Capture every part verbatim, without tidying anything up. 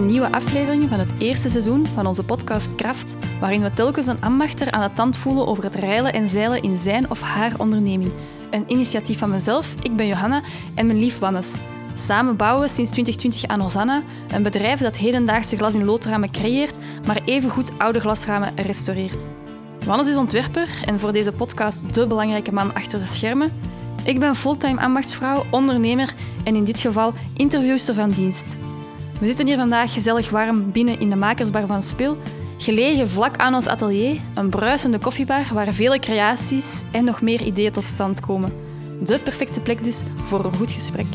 een nieuwe aflevering van het eerste seizoen van onze podcast Kraft, waarin we telkens een ambachter aan de tand voelen over het reilen en zeilen in zijn of haar onderneming. Een initiatief van mezelf, ik ben Johanna, en mijn lief Wannes. Samen bouwen we sinds twintig twintig aan Hosanna, een bedrijf dat hedendaagse glas-in-loodramen creëert, maar evengoed oude glasramen restaureert. Wannes is ontwerper en voor deze podcast de belangrijke man achter de schermen. Ik ben fulltime ambachtsvrouw, ondernemer en in dit geval interviewster van dienst. We zitten hier vandaag gezellig warm binnen in de makersbar van Spil, gelegen vlak aan ons atelier, een bruisende koffiebar waar vele creaties en nog meer ideeën tot stand komen. De perfecte plek dus voor een goed gesprek.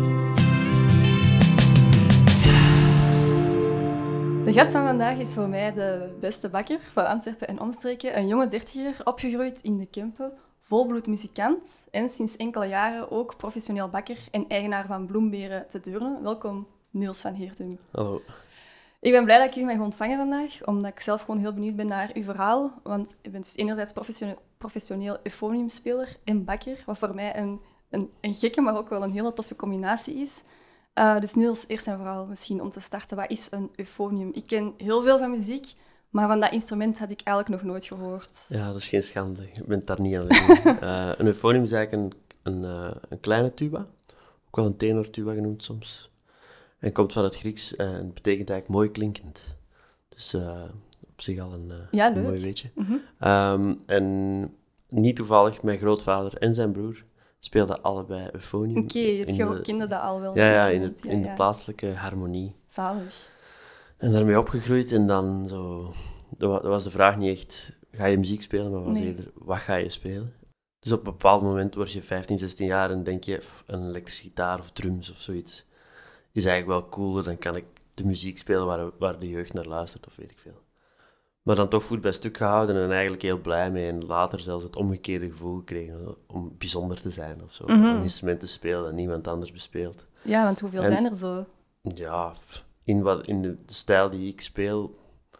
De gast van vandaag is voor mij de beste bakker van Antwerpen en omstreken. Een jonge dertiger, opgegroeid in de Kempen, volbloed muzikant en sinds enkele jaren ook professioneel bakker en eigenaar van Bloemberen te Deurne. Welkom, Niels van Heerden. Hallo. Ik ben blij dat ik u mag ontvangen vandaag, omdat ik zelf gewoon heel benieuwd ben naar uw verhaal. Want u bent dus enerzijds professioneel, professioneel euphoniumspeler en bakker, wat voor mij een, een, een gekke, maar ook wel een hele toffe combinatie is. Uh, dus Niels, eerst en vooral misschien om te starten, wat is een euphonium? Ik ken heel veel van muziek, maar van dat instrument had ik eigenlijk nog nooit gehoord. Ja, dat is geen schande. Je bent daar niet aan het doen. uh, Een euphonium is eigenlijk een, een, uh, een kleine tuba, ook wel een tenortuba genoemd soms. En komt van het Grieks uh, en betekent eigenlijk mooi klinkend. Dus uh, op zich al een, uh, ja, een mooi weetje. Mm-hmm. Um, en niet toevallig, mijn grootvader en zijn broer speelden allebei euphonium. Oké, okay, je kende dat al wel. Ja, ja, in, het, in ja, de ja. plaatselijke harmonie. Zalig. En daarmee opgegroeid en dan zo... Dat was de vraag niet echt, ga je muziek spelen, maar was nee. eerder, wat ga je spelen? Dus op een bepaald moment word je vijftien, zestien jaar en denk je, een elektrische gitaar of drums of zoiets is eigenlijk wel cooler, dan kan ik de muziek spelen waar, waar de jeugd naar luistert, of weet ik veel. Maar dan toch voet bij stuk gehouden en eigenlijk heel blij mee en later zelfs het omgekeerde gevoel gekregen om bijzonder te zijn of zo. Mm-hmm. Een instrument te spelen dat niemand anders bespeelt. Ja, want hoeveel en, zijn er zo? Ja, in, wat, in de, de stijl die ik speel,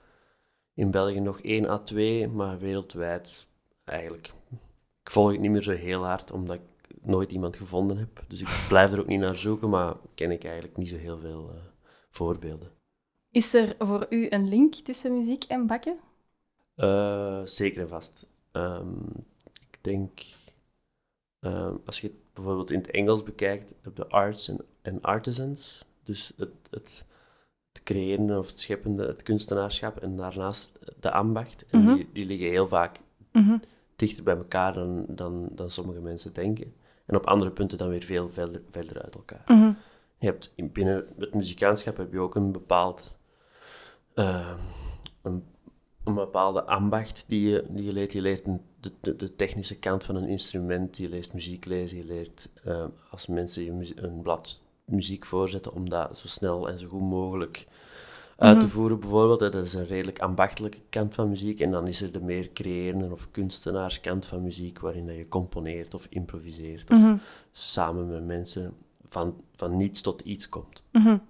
in België nog één à twee, maar wereldwijd eigenlijk. Ik volg het niet meer zo heel hard, omdat ik nooit iemand gevonden heb. Dus ik blijf er ook niet naar zoeken, maar ken ik eigenlijk niet zo heel veel uh, voorbeelden. Is er voor u een link tussen muziek en bakken? Uh, zeker en vast. Um, ik denk, uh, als je het bijvoorbeeld in het Engels bekijkt, heb je arts en, en artisans. Dus het, het, het creëren of het scheppende, het kunstenaarschap en daarnaast de ambacht. En mm-hmm. die, die liggen heel vaak mm-hmm. dichter bij elkaar dan, dan, dan sommige mensen denken. En op andere punten dan weer veel verder, verder uit elkaar. Mm-hmm. Je hebt, binnen het muzikaanschap heb je ook een bepaald... Uh, een, een bepaalde ambacht die je, die je leert. Je leert een, de, de, de technische kant van een instrument, je leert muziek lezen, je leert uh, als mensen je muzie- een blad muziek voorzetten om dat zo snel en zo goed mogelijk uit te voeren, bijvoorbeeld. Dat is een redelijk ambachtelijke kant van muziek. En dan is er de meer creërende of kunstenaarskant van muziek, waarin dat je componeert of improviseert. Of mm-hmm. samen met mensen van, van niets tot iets komt. Mm-hmm.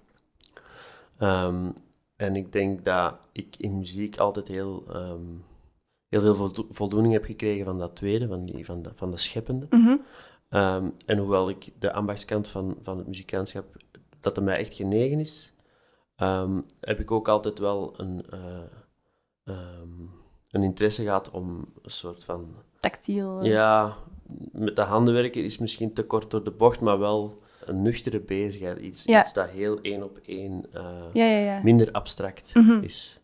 Um, en ik denk dat ik in muziek altijd heel, um, heel veel voldo- voldoening heb gekregen van dat tweede, van, die, van, de, van de scheppende. Mm-hmm. Um, en hoewel ik de ambachtskant van, van het muzikaanschap, dat er mij echt genegen is, um, heb ik ook altijd wel een, uh, um, een interesse gehad om een soort van... Tactiel. Ja, met de handen werken is misschien te kort door de bocht, maar wel een nuchtere bezigheid. Iets, ja. iets dat heel één op één uh, ja, ja, ja. minder abstract mm-hmm. is.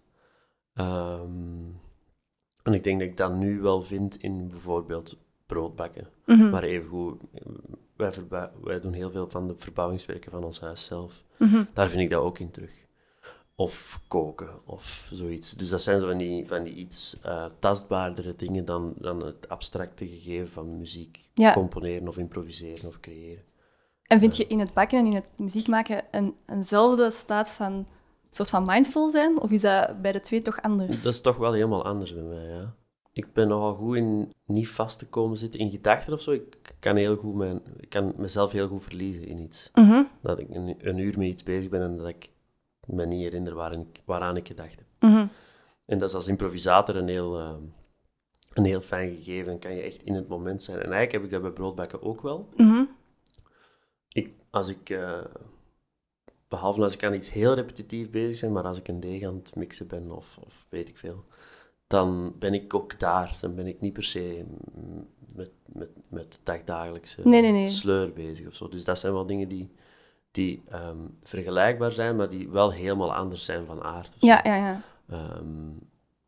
Um, en ik denk dat ik dat nu wel vind in bijvoorbeeld broodbakken. Mm-hmm. Maar evengoed, wij, verba- wij doen heel veel van de verbouwingswerken van ons huis zelf. Mm-hmm. Daar vind ik dat ook in terug. Of koken, of zoiets. Dus dat zijn zo van die, van die iets uh, tastbaardere dingen dan, dan het abstracte gegeven van muziek. Ja. Componeren of improviseren of creëren. En vind je in het bakken en in het muziek maken een, eenzelfde staat van soort van mindful zijn? Of is dat bij de twee toch anders? Dat is toch wel helemaal anders bij mij, ja. Ik ben nogal goed in niet vast te komen zitten in gedachten of zo. Ik kan, heel goed mijn, ik kan mezelf heel goed verliezen in iets. Mm-hmm. Dat ik een, een uur met iets bezig ben en dat ik me niet herinner waaraan ik, waaraan ik gedacht heb. Mm-hmm. En dat is als improvisator een heel, uh, een heel fijn gegeven. Dan kan je echt in het moment zijn. En eigenlijk heb ik dat bij broodbakken ook wel. Mm-hmm. Ik, als ik uh, behalve als ik aan iets heel repetitief bezig ben, maar als ik een deeg aan het mixen ben of, of weet ik veel, dan ben ik ook daar. Dan ben ik niet per se met, met, met dagdagelijkse nee, nee, nee. sleur bezig of zo. Dus dat zijn wel dingen die, die um, vergelijkbaar zijn, maar die wel helemaal anders zijn van aard. Of ja, zo. ja, ja. Um,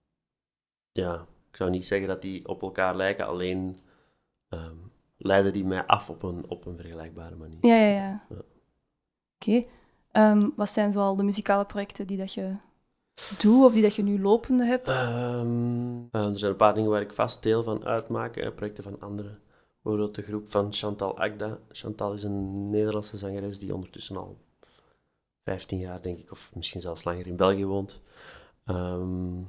ja, ik zou niet zeggen dat die op elkaar lijken, alleen um, leiden die mij af op een, op een vergelijkbare manier. Ja, ja, ja. ja. Oké. Okay. Um, wat zijn zoal de muzikale projecten die dat je doet of die dat je nu lopende hebt? Um, uh, er zijn een paar dingen waar ik vast deel van uitmaak, uh, projecten van anderen. Bijvoorbeeld de groep van Chantal Agda. Chantal is een Nederlandse zangeres die ondertussen al vijftien jaar, denk ik, of misschien zelfs langer in België woont. Um,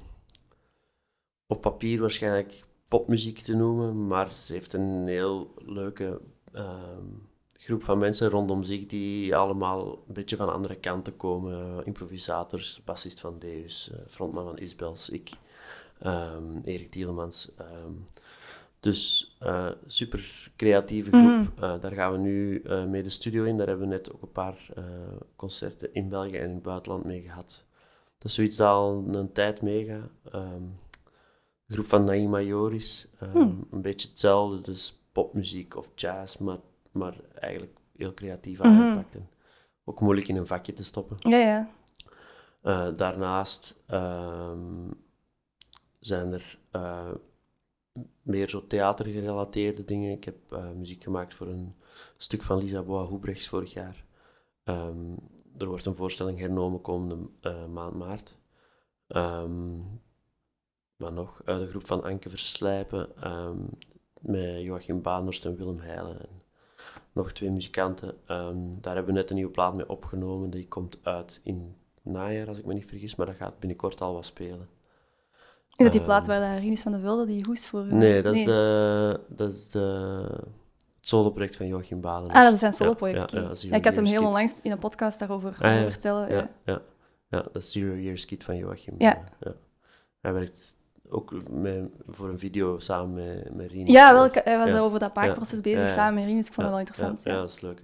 op papier waarschijnlijk popmuziek te noemen, maar ze heeft een heel leuke um, groep van mensen rondom zich die allemaal een beetje van andere kanten komen. Improvisators, bassist van Deus, frontman van Isbels, ik, um, Erik Tielemans. Um, dus uh, super creatieve groep. Mm. Uh, daar gaan we nu uh, mee de studio in. Daar hebben we net ook een paar uh, concerten in België en in het buitenland mee gehad. Dat is zoiets dat al een tijd meegaat. Um, de groep van Naima Joris, um, mm. een beetje hetzelfde, dus popmuziek of jazz, maar, maar eigenlijk heel creatief mm-hmm. aangepakt. En ook moeilijk in een vakje te stoppen. Ja, ja. Uh, daarnaast um, zijn er uh, meer zo theatergerelateerde dingen. Ik heb uh, muziek gemaakt voor een stuk van Lisa Boa-Hoebrechts vorig jaar. Um, er wordt een voorstelling hernomen komende uh, maand maart. Um, maar nog, uh, de groep van Anke Verslijpen, um, met Joachim Baanhorst en Willem Heijlen. En nog twee muzikanten. Um, daar hebben we net een nieuwe plaat mee opgenomen. Die komt uit in het najaar, als ik me niet vergis. Maar dat gaat binnenkort al wat spelen. Is dat die plaat waar uh, Rinus van der Velde die hoest voor... Uh, nee, dat nee. is, de, dat is de, het soloproject van Joachim Baanhorst. Ah, dat is zijn soloproject. Ja, ja, ja, ja, ja, ik had hem heel onlangs in een podcast daarover ah, ja. vertellen. Ja, ja. Ja. ja, dat is Zero Years Kid van Joachim. Ja. Ja. Hij werkt ook met, voor een video samen met, met Rinus. Ja, wel, hij was ja. over dat paardproces ja. bezig ja, ja. samen met Rinus. Ik vond ja, dat wel interessant. Ja, ja. ja dat is leuk.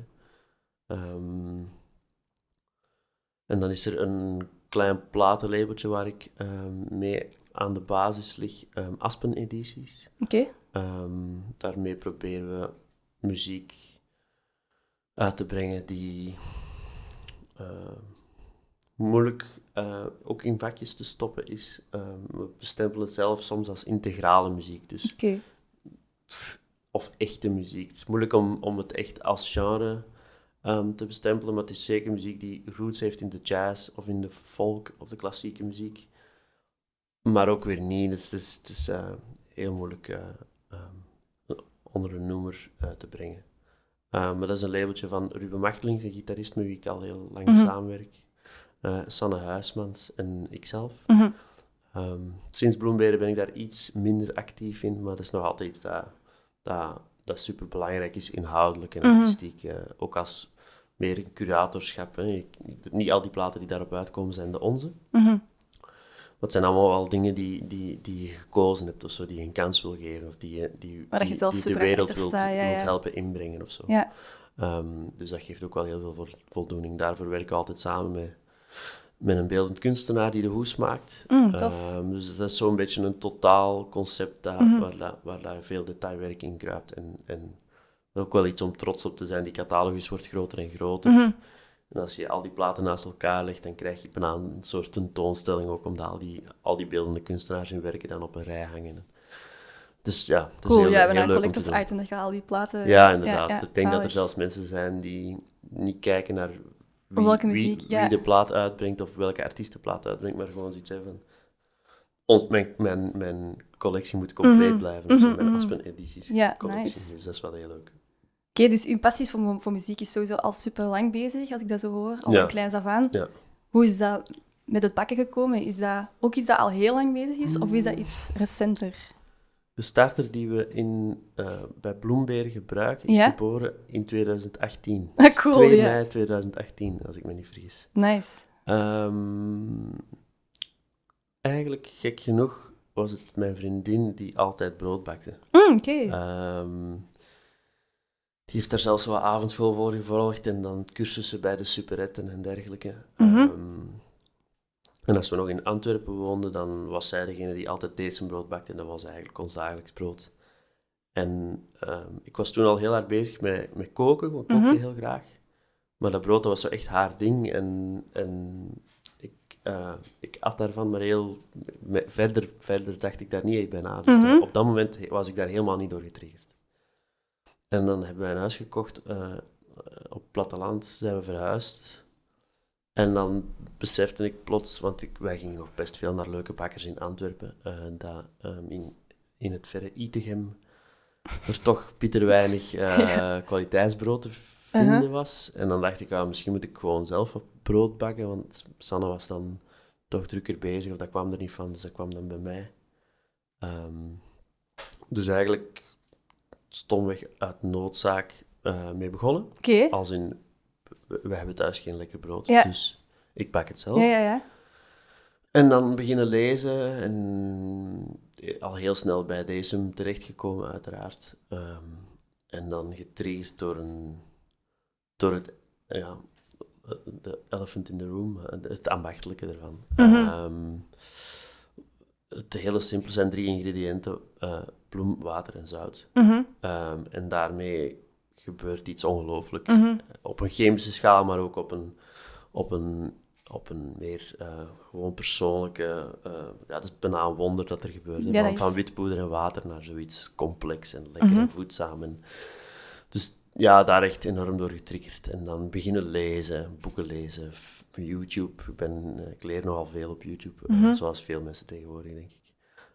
Um, en dan is er een klein platenlabeltje waar ik um, mee aan de basis lig. Um, Aspen Edities. Oké. Okay. Um, daarmee proberen we muziek uit te brengen die uh, moeilijk uh, ook in vakjes te stoppen is. Um, we bestempelen het zelf soms als integrale muziek. Dus, okay. Of echte muziek. Het is moeilijk om, om het echt als genre um, te bestempelen, maar het is zeker muziek die roots heeft in de jazz of in de folk of de klassieke muziek. Maar ook weer niet. Dus, dus het is uh, heel moeilijk uh, um, onder een noemer uh, te brengen. Uh, maar dat is een labeltje van Ruben Machtelings, een gitarist met wie ik al heel lang mm-hmm. samenwerk. Uh, Sanne Huismans en ikzelf. Mm-hmm. Um, sinds Bloemberen ben ik daar iets minder actief in, maar dat is nog altijd iets dat, dat, dat super belangrijk is, inhoudelijk en mm-hmm. artistiek. Uh, ook als meer een curatorschap. Hè. Ik, niet al die platen die daarop uitkomen zijn de onze. Mm-hmm. Maar het zijn allemaal wel dingen die, die, die je gekozen hebt, of zo, die je een kans wil geven, of die je, die, maar dat je zelf die, die die de wereld wilt, sta, ja, ja. wilt helpen inbrengen. Of zo. Ja. Um, dus dat geeft ook wel heel veel voldoening. Daarvoor werk ik altijd samen met, met een beeldend kunstenaar die de hoes maakt. Mm, tof. Um, dus dat is zo'n beetje een totaal concept dat, mm-hmm. waar, dat, waar dat veel detailwerk in kruipt. En, en ook wel iets om trots op te zijn. Die catalogus wordt groter en groter. Mm-hmm. En als je al die platen naast elkaar legt, dan krijg je bijna een soort tentoonstelling ook, omdat al die, al die beeldende kunstenaars hun werken dan op een rij hangen. Dus ja, het is cool, heel, ja, we heel hebben leuk een collectors item dat je al die platen... Ja, inderdaad. Ja, ja, ik denk zalig. dat er zelfs mensen zijn die niet kijken naar wie, welke muziek, wie, ja. wie de plaat uitbrengt of welke artiest de plaat uitbrengt, maar gewoon zoiets hebben van... Ons, mijn, mijn, mijn collectie moet compleet mm-hmm. blijven, dus mm-hmm. mijn Aspen-edities ja, collectie. Nice. Dus dat is wel heel leuk. Oké, okay, dus uw passie voor, voor muziek is sowieso al super lang bezig, als ik dat zo hoor, al ja. van kleins af aan. Ja. Hoe is dat met het bakken gekomen? Is dat ook iets dat al heel lang bezig is, of is dat iets recenter? De starter die we in, uh, bij Bloemberen gebruiken, is ja? geboren in twintig achttien. Ah, cool, twee ja. mei twintig achttien, als ik me niet vergis. Nice. Um, eigenlijk, gek genoeg, was het mijn vriendin die altijd brood bakte. Mm, oké. Okay. Um, die heeft daar zelfs wat avondschool voor gevolgd en dan cursussen bij de superetten en dergelijke. Mhm. Um, en als we nog in Antwerpen woonden, dan was zij degene die altijd decembrood bakte en dat was eigenlijk ons dagelijks brood. En um, ik was toen al heel hard bezig met, met koken, want ik kookte Mhm. heel graag. Maar dat brood dat was zo echt haar ding en, en ik, uh, ik at daarvan, maar heel... Met, verder, verder dacht ik daar niet echt bij na. Dus Mhm. dat- op dat moment was ik daar helemaal niet door getriggerd. En dan hebben wij een huis gekocht. Uh, op het platteland zijn we verhuisd. En dan besefte ik plots, want ik, wij gingen nog best veel naar leuke bakkers in Antwerpen, uh, dat um, in, in het verre Itegem er toch bitter weinig uh, ja. kwaliteitsbrood te vinden uh-huh. was. En dan dacht ik, ah, misschien moet ik gewoon zelf wat brood bakken, want Sanne was dan toch drukker bezig, of dat kwam er niet van, dus dat kwam dan bij mij. Um, dus eigenlijk stomweg uit noodzaak uh, mee begonnen. Okay. Als in, we, we hebben thuis geen lekker brood, ja. dus ik bak het zelf. Ja, ja, ja. En dan beginnen lezen en al heel snel bij Decem terechtgekomen, uiteraard. Um, en dan getriggerd door, een, door het, ja, de elephant in the room, het ambachtelijke ervan. Mm-hmm. Um, het hele simpel zijn drie ingrediënten, uh, bloem, water en zout. Mm-hmm. Um, en daarmee gebeurt iets ongelooflijks. Mm-hmm. Op een chemische schaal, maar ook op een, op een, op een meer uh, gewoon persoonlijke... Uh, ja, het is bijna een wonder dat er gebeurt. Ja, van, is... van witpoeder en water naar zoiets complex en lekker mm-hmm. en voedzaam. En, dus ja, daar echt enorm door getriggerd. En dan beginnen lezen, boeken lezen, f- YouTube. Ik, ben, ik leer nogal veel op YouTube, mm-hmm. uh, zoals veel mensen tegenwoordig, denk ik.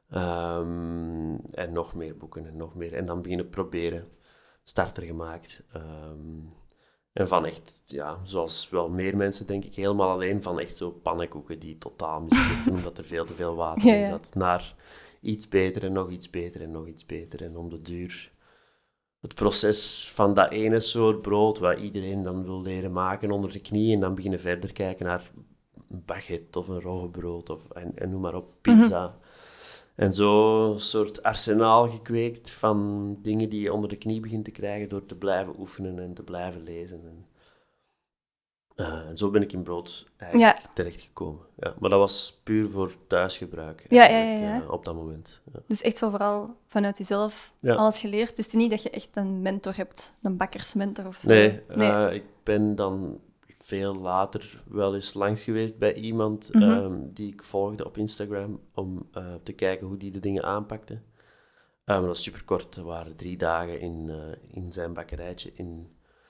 Um, en nog meer boeken en nog meer. En dan beginnen proberen. Starter gemaakt. Um, en van echt, ja, zoals wel meer mensen, denk ik, helemaal alleen van echt zo pannenkoeken die totaal mislukten, omdat er veel te veel water ja, in ja. zat. Naar iets beter en nog iets beter en nog iets beter. En om de duur het proces van dat ene soort brood, wat iedereen dan wil leren maken, onder de knie. En dan beginnen verder kijken naar een baguette of een roggebrood of, en, en noem maar op, pizza. Mm-hmm. En zo een soort arsenaal gekweekt van dingen die je onder de knie begint te krijgen door te blijven oefenen en te blijven lezen. En, uh, en zo ben ik in brood eigenlijk ja. terechtgekomen. Ja, maar dat was puur voor thuisgebruik ja, ja, ja, ja. Uh, op dat moment. Ja. Dus echt zo vooral vanuit jezelf ja. alles geleerd. Het is niet dat je echt een mentor hebt, een bakkersmentor of zo. Nee, nee. Uh, ik ben dan... veel later wel eens langs geweest bij iemand mm-hmm. um, die ik volgde op Instagram om uh, te kijken hoe die de dingen aanpakte. Um, dat was super kort. Er waren drie dagen in, uh, in zijn bakkerijtje in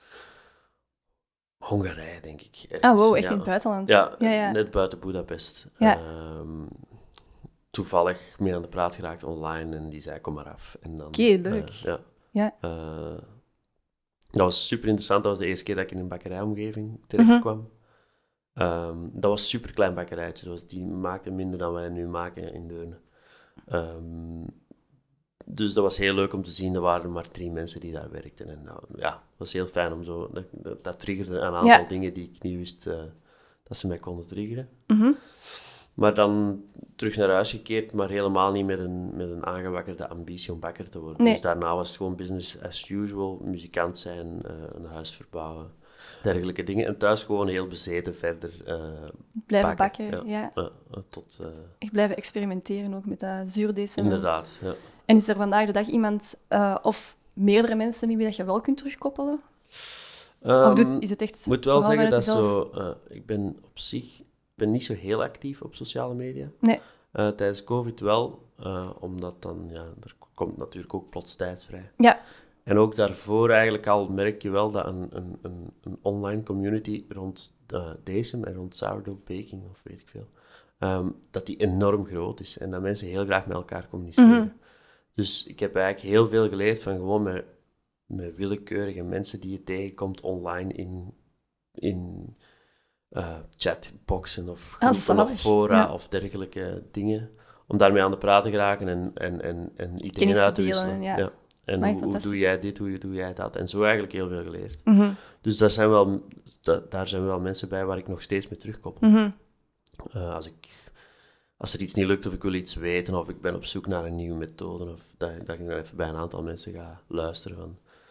Hongarije, denk ik. Ah, oh, wow, echt ja. in het buitenland? Ja, ja, ja. net buiten Budapest. Ja. Um, toevallig mee aan de praat geraakt online en die zei, kom maar af. Oké, okay, leuk. Uh, ja. ja. Uh, Dat was super interessant. Dat was de eerste keer dat ik in een bakkerijomgeving terecht kwam. Mm-hmm. Um, dat was een super klein bakkerijtje. Dus die maakten minder dan wij nu maken in Deurne. Um, dus dat was heel leuk om te zien. Er waren maar drie mensen die daar werkten. En nou, ja, het was heel fijn om zo... Dat, dat, dat triggerde een aantal ja. dingen die ik niet wist uh, dat ze mij konden triggeren. Mm-hmm. Maar dan terug naar huis gekeerd, maar helemaal niet met een, met een aangewakkerde ambitie om bakker te worden. Nee. Dus daarna was het gewoon business as usual. Muzikant zijn, uh, een huis verbouwen, dergelijke dingen. En thuis gewoon heel bezeten verder uh, blijven bakken. bakken, ja. ja. Uh, tot, uh... Echt blijven experimenteren ook met dat zuurdesem. Inderdaad, ja. En is er vandaag de dag iemand, uh, of meerdere mensen met wie dat je wel kunt terugkoppelen? Um, of doet, is het echt... Ik moet wel zeggen dat zo... Uh, ik ben op zich... Ik ben niet zo heel actief op sociale media. Nee. Uh, tijdens COVID wel, uh, omdat dan, ja, er komt natuurlijk ook plots tijd vrij. Ja. En ook daarvoor eigenlijk al merk je wel dat een, een, een, een online community rond uh, Decem en rond sourdough baking, of weet ik veel, um, dat die enorm groot is en dat mensen heel graag met elkaar communiceren. Mm-hmm. Dus ik heb eigenlijk heel veel geleerd van gewoon met, met willekeurige mensen die je tegenkomt online in... in Uh, chatboxen of groepen of fora ja. of dergelijke dingen. Om daarmee aan de praat te geraken en, en, en, en ideeën uit te wisselen. Ja. Ja. En maar hoe, hoe doe jij dit, hoe doe jij dat? En zo eigenlijk heel veel geleerd. Mm-hmm. Dus daar zijn, wel, da, daar zijn wel mensen bij waar ik nog steeds mee terugkoppel. Mm-hmm. Uh, als, ik, als er iets niet lukt of ik wil iets weten of ik ben op zoek naar een nieuwe methode of dat, dat ik dan even bij een aantal mensen ga luisteren van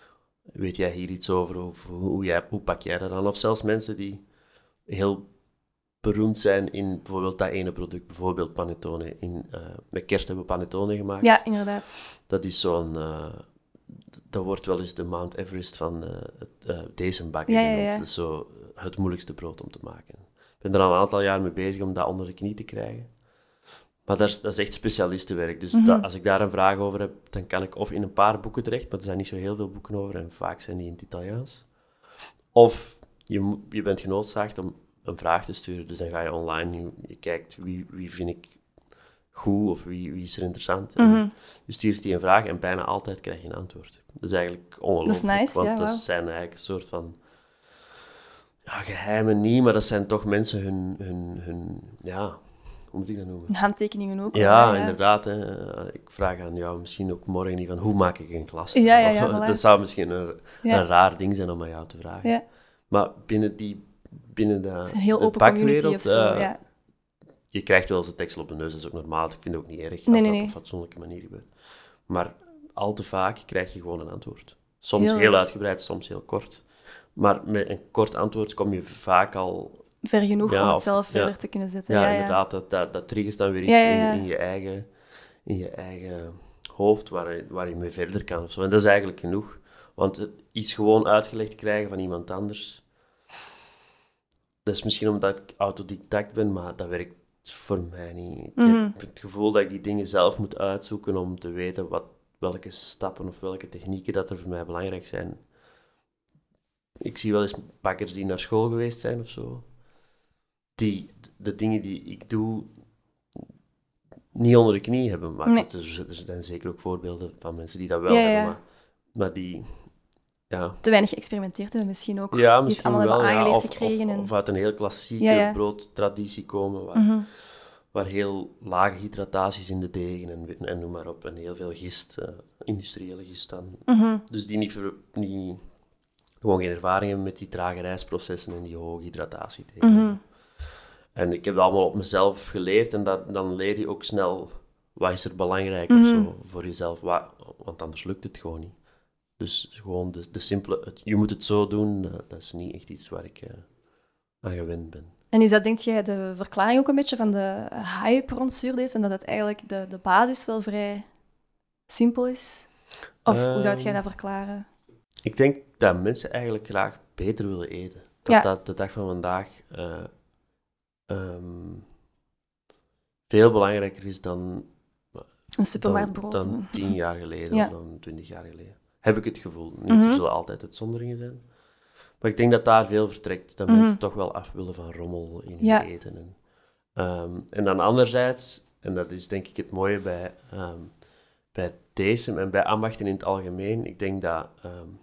weet jij hier iets over? Of hoe, hoe, jij, hoe pak jij dat aan? Of zelfs mensen die heel beroemd zijn in bijvoorbeeld dat ene product, bijvoorbeeld panettone. In, uh, met kerst hebben we panettone gemaakt. Ja, inderdaad. Dat is zo'n... Uh, dat wordt wel eens de Mount Everest van uh, het uh, dezenbakken ja, genoemd. ja, ja. Dat is zo het moeilijkste brood om te maken. Ik ben er al een aantal jaar mee bezig om dat onder de knie te krijgen. Maar dat is, dat is echt specialistenwerk. Dus Mm-hmm. dat, als ik daar een vraag over heb, dan kan ik of in een paar boeken terecht, maar er zijn niet zo heel veel boeken over en vaak zijn die in het Italiaans. Of je, moet, je bent genoodzaakt om een vraag te sturen, dus dan ga je online, je, je kijkt wie, wie vind ik goed of wie, wie is er interessant. Mm-hmm. En je stuurt die een vraag en bijna altijd krijg je een antwoord. Dat is eigenlijk ongelooflijk, dat is nice, want ja, dat wow. zijn eigenlijk een soort van... Ja, geheimen niet, maar dat zijn toch mensen hun... hun, hun ja, hoe moet ik dat noemen? Handtekeningen ook. Ja, wel, ja. inderdaad. Hè. Ik vraag aan jou misschien ook morgen niet van hoe maak ik een glas? Ja, ja, ja, of, voilà. Dat zou misschien een, Ja. een raar ding zijn om aan jou te vragen. Ja. Maar binnen die binnen de, Het is een heel de open community bakwereld, of zo, uh, ja. je krijgt wel eens een tekstel op de neus, dat is ook normaal. Ik vind het ook niet erg als Nee, nee, dat nee. op een fatsoenlijke manier gebeurt. Maar al te vaak krijg je gewoon een antwoord. Soms Heel heel, erg. uitgebreid, soms heel kort. Maar met een kort antwoord kom je vaak al... Ver genoeg Ja, om het of- zelf ja. verder te kunnen zetten. Ja, Ja, ja. inderdaad, dat, dat, dat triggert dan weer iets Ja, ja, ja. In, in, je eigen, in je eigen hoofd waar je, waar je mee verder kan. Of zo. En dat is eigenlijk genoeg. Want het, iets gewoon uitgelegd krijgen van iemand anders, dat is misschien omdat ik autodidact ben, maar dat werkt voor mij niet. Ik Mhm. heb het gevoel dat ik die dingen zelf moet uitzoeken om te weten wat, welke stappen of welke technieken dat er voor mij belangrijk zijn. Ik zie wel eens bakkers die naar school geweest zijn of zo, die de dingen die ik doe niet onder de knie hebben. Maar Nee. er, er zijn zeker ook voorbeelden van mensen die dat wel Ja, ja, hebben, ja. maar, maar die... Ja, Te weinig geëxperimenteerd hebben misschien ook. ja Die het misschien allemaal wel. hebben Ja, aangeleerd of, gekregen. of, en... of uit een heel klassieke Ja, ja. broodtraditie komen, waar, Mhm. waar heel lage hydrataties in de degen en, en noem maar op, en heel veel gist, uh, industriële gist dan. Mhm. Dus die niet, ver, niet gewoon geen ervaring hebben met die trage rijstprocessen en die hoge hydratatie. Mhm. En ik heb dat allemaal op mezelf geleerd en dat, dan leer je ook snel wat is er belangrijk of Mhm. zo voor jezelf, wat, want anders lukt het gewoon niet. Dus gewoon de, de simpele, het, je moet het zo doen, uh, dat is niet echt iets waar ik uh, aan gewend ben. En is dat, denk jij, de verklaring ook een beetje van de hype rond zuurdees? En dat het eigenlijk de, de basis wel vrij simpel is? Of hoe zou jij dat verklaren? Ik denk dat mensen eigenlijk graag beter willen eten. Dat Ja. dat de dag van vandaag uh, um, veel belangrijker is dan, Een supermarktbrood. dan, dan tien jaar geleden Ja. of dan twintig jaar geleden. Heb ik het gevoel. Niet, Mhm. Er zullen altijd uitzonderingen zijn. Maar ik denk dat daar veel vertrekt. Dat Mhm. mensen toch wel af willen van rommel in hun Ja. eten. En, um, en dan anderzijds, en dat is denk ik het mooie bij, um, bij Decem en bij ambachten in het algemeen, ik denk dat um,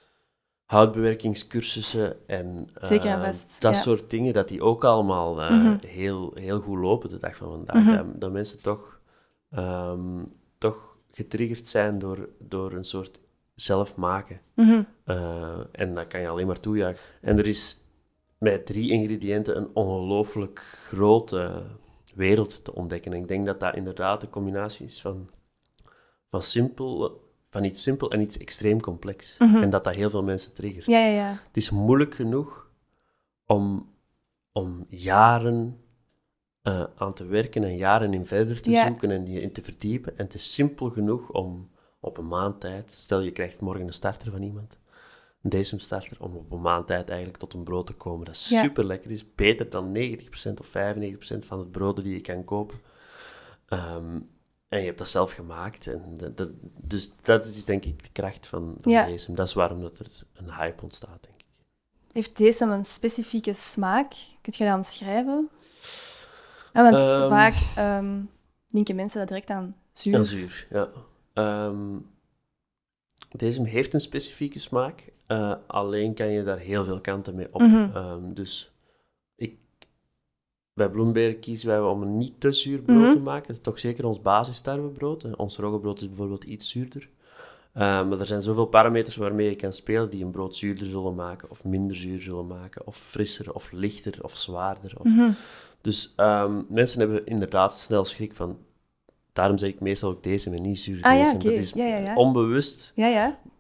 houtbewerkingscursussen en Zeker en uh, vast, dat ja. soort dingen, dat die ook allemaal uh, Mhm. heel, heel goed lopen de dag van vandaag. Mhm. Dat, dat mensen toch, um, toch getriggerd zijn door, door een soort zelf maken. Mhm. Uh, en dat kan je alleen maar toejuichen. En er is met drie ingrediënten een ongelooflijk grote wereld te ontdekken. En ik denk dat dat inderdaad een combinatie is van, van, simpel, van iets simpel en iets extreem complex. Mhm. En dat dat heel veel mensen triggert. Ja, ja, ja. Het is moeilijk genoeg om, om jaren uh, aan te werken en jaren in verder te Ja. zoeken en die in te verdiepen. En het is simpel genoeg om op een maand tijd, stel je krijgt morgen een starter van iemand, een decemstarter, om op een maand tijd eigenlijk tot een brood te komen. Dat is Ja. super lekker, is beter dan negentig procent of vijfennegentig procent van het broden die je kan kopen. Um, en je hebt dat zelf gemaakt. En dat, dat, dus dat is denk ik de kracht van, van Ja. Decem. Dat is waarom dat er een hype ontstaat, denk ik. Heeft Decem een specifieke smaak? Kun je dat omschrijven? Ja, want Ehm. vaak um, denken mensen dat direct aan zuur. Ja, zuur, ja. Um, Decem heeft een specifieke smaak, uh, alleen kan je daar heel veel kanten mee op. Mhm. Um, dus ik, bij Bloemberen kiezen wij om een niet te zuur brood Mhm. te maken. Dat is toch zeker ons basistarwebrood. Uh, ons roggebrood is bijvoorbeeld iets zuurder. Uh, maar er zijn zoveel parameters waarmee je kan spelen die een brood zuurder zullen maken, of minder zuur zullen maken, of frisser, of lichter, of zwaarder. Of... Mhm. Dus um, mensen hebben inderdaad snel schrik van. Daarom zeg ik meestal ook Decem en niet zuur Ah ja, Decem. oké. Dat is Ja, ja, ja. onbewust. Ja, ja.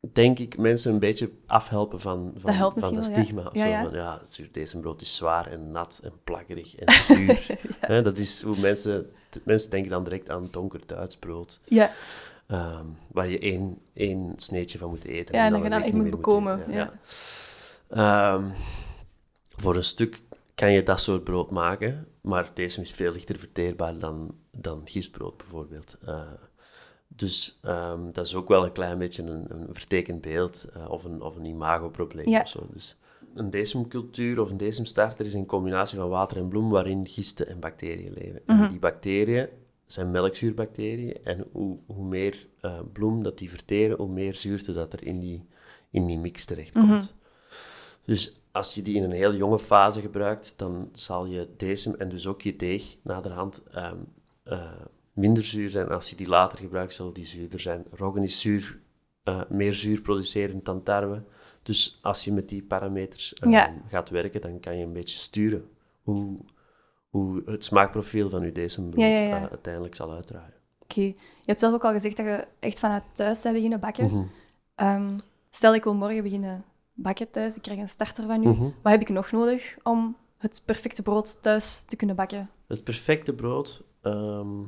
denk ik, mensen een beetje afhelpen van, van, Dat helpt van dat misschien wel, stigma. ja. Of Ja, zo, ja. van, ja, zuurdesembrood is zwaar en nat en plakkerig en zuur. Ja. Hè, dat is hoe mensen... Mensen denken dan direct aan donker Duits brood. Ja, ehm, waar je één, één sneetje van moet eten. ja en dan dat je een dan week echt niet moet meer bekomen. eten. Ja. Ja. Ehm, voor een stuk kan je dat soort brood maken, maar deze is veel lichter verteerbaar dan, dan gistbrood bijvoorbeeld. Uh, dus um, dat is ook wel een klein beetje een, een vertekend beeld uh, of een, of een imagoprobleem Ja. of zo. Dus een decemcultuur of een decemstarter is een combinatie van water en bloem waarin gisten en bacteriën leven. Mm-hmm. En die bacteriën zijn melkzuurbacteriën en hoe, hoe meer uh, bloem dat die verteren, hoe meer zuurte dat er in die, in die mix terechtkomt. Mm-hmm. Dus als je die in een heel jonge fase gebruikt, dan zal je decem en dus ook je deeg naderhand um, uh, minder zuur zijn. En als je die later gebruikt, zal die zuurder zijn. Roggen is zuur, uh, meer zuur producerend dan tarwe. Dus als je met die parameters um, ja. gaat werken, dan kan je een beetje sturen hoe, hoe het smaakprofiel van je decembrood ja, ja, ja. Uh, uiteindelijk zal uitdraaien. Oké. Okay. Je hebt zelf ook al gezegd dat je echt vanuit thuis bent beginnen bakken. Mm-hmm. Um, stel, ik wil morgen beginnen bakken thuis, ik krijg een starter van u. Mm-hmm. Wat heb ik nog nodig om het perfecte brood thuis te kunnen bakken? Het perfecte brood... Um,